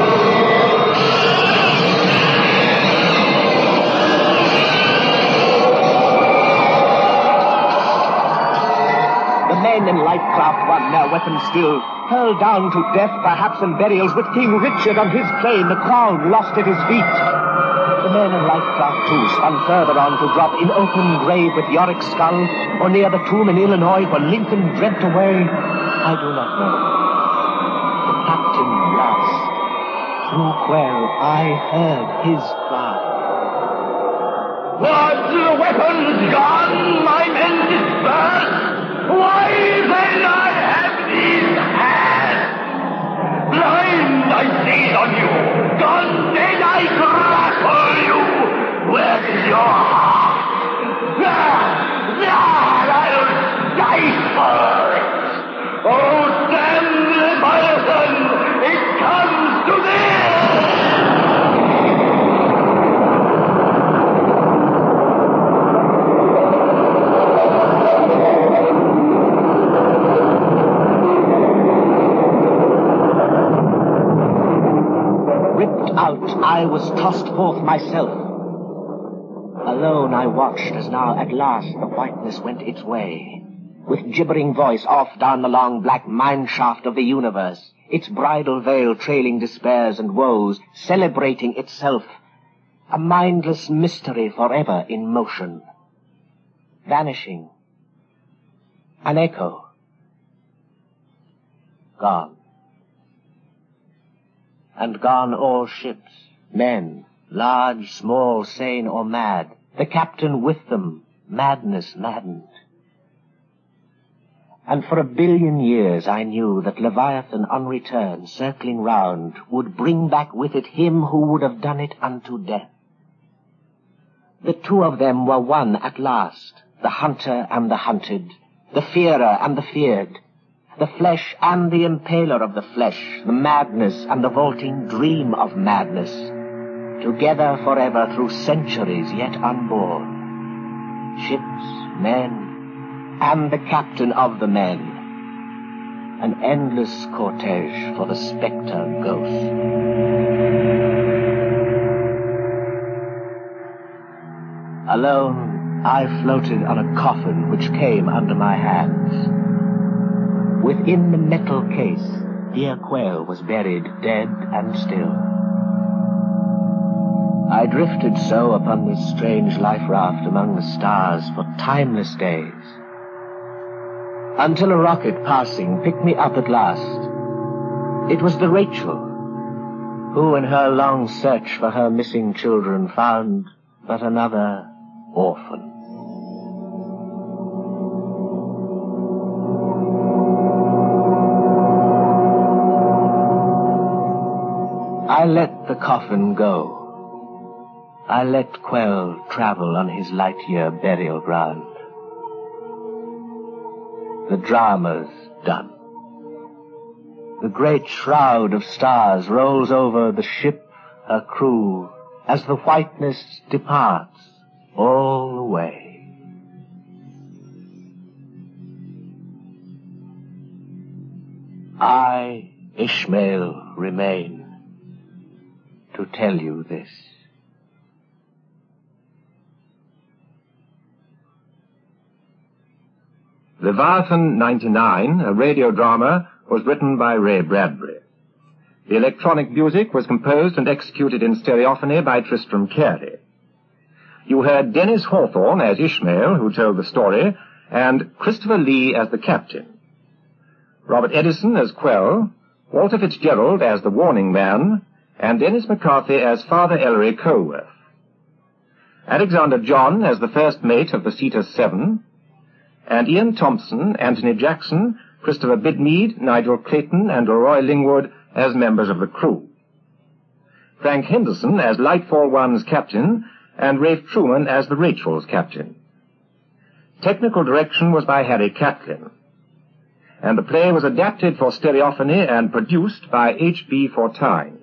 Speaker 2: Men in light craft won their weapons still, hurled down to death, perhaps in burials with King Richard on his plain, the crown lost at his feet. The men in light craft, too, spun further on to drop in open grave with Yorick's skull, or near the tomb in Illinois where Lincoln dreamt away. I do not know. The captain last. Through Quell, I heard his cry.
Speaker 9: Was the weapons gone, my men dispersed? Why then I have these hands? Blind I seize on you, gone dead I grapple you. Where is your heart? There, there, I'll die for it. Oh, damn Leviathan, it comes to this!
Speaker 2: Out, I was tossed forth myself. Alone I watched as now at last the whiteness went its way, with gibbering voice off down the long black mineshaft of the universe, its bridal veil trailing despairs and woes, celebrating itself, a mindless mystery forever in motion, vanishing, an echo, gone. And gone all ships, men, large, small, sane or mad, the captain with them, madness maddened. And for a billion years I knew that Leviathan on return, circling round, would bring back with it him who would have done it unto death. The two of them were one at last, the hunter and the hunted, the fearer and the feared, the flesh and the impaler of the flesh, the madness and the vaulting dream of madness, together forever through centuries yet unborn. Ships, men, and the captain of the men, an endless cortege for the spectre ghost. Alone, I floated on a coffin which came under my hands. Within the metal case, dear Quell was buried dead and still. I drifted so upon this strange life raft among the stars for timeless days, until a rocket passing picked me up at last. It was the Rachel, who in her long search for her missing children found but another orphan. I let the coffin go. I let Quell travel on his light-year burial ground. The drama's done. The great shroud of stars rolls over the ship, her crew, as the whiteness departs all the way. I, Ishmael, remain to tell you this.
Speaker 1: Leviathan ninety-nine, a radio drama, was written by Ray Bradbury. The electronic music was composed and executed in stereophony by Tristram Carey. You heard Dennis Hawthorne as Ishmael, who told the story, and Christopher Lee as the captain. Robert Edison as Quell, Walter Fitzgerald as the warning man, and Dennis McCarthy as Father Ellery Colworth. Alexander John as the first mate of the Cetus seven, and Ian Thompson, Anthony Jackson, Christopher Bidmead, Nigel Clayton, and Leroy Lingwood as members of the crew. Frank Henderson as Lightfall one's captain, and Rafe Truman as the Rachel's captain. Technical direction was by Harry Catlin, and the play was adapted for stereophony and produced by H B Fortyne.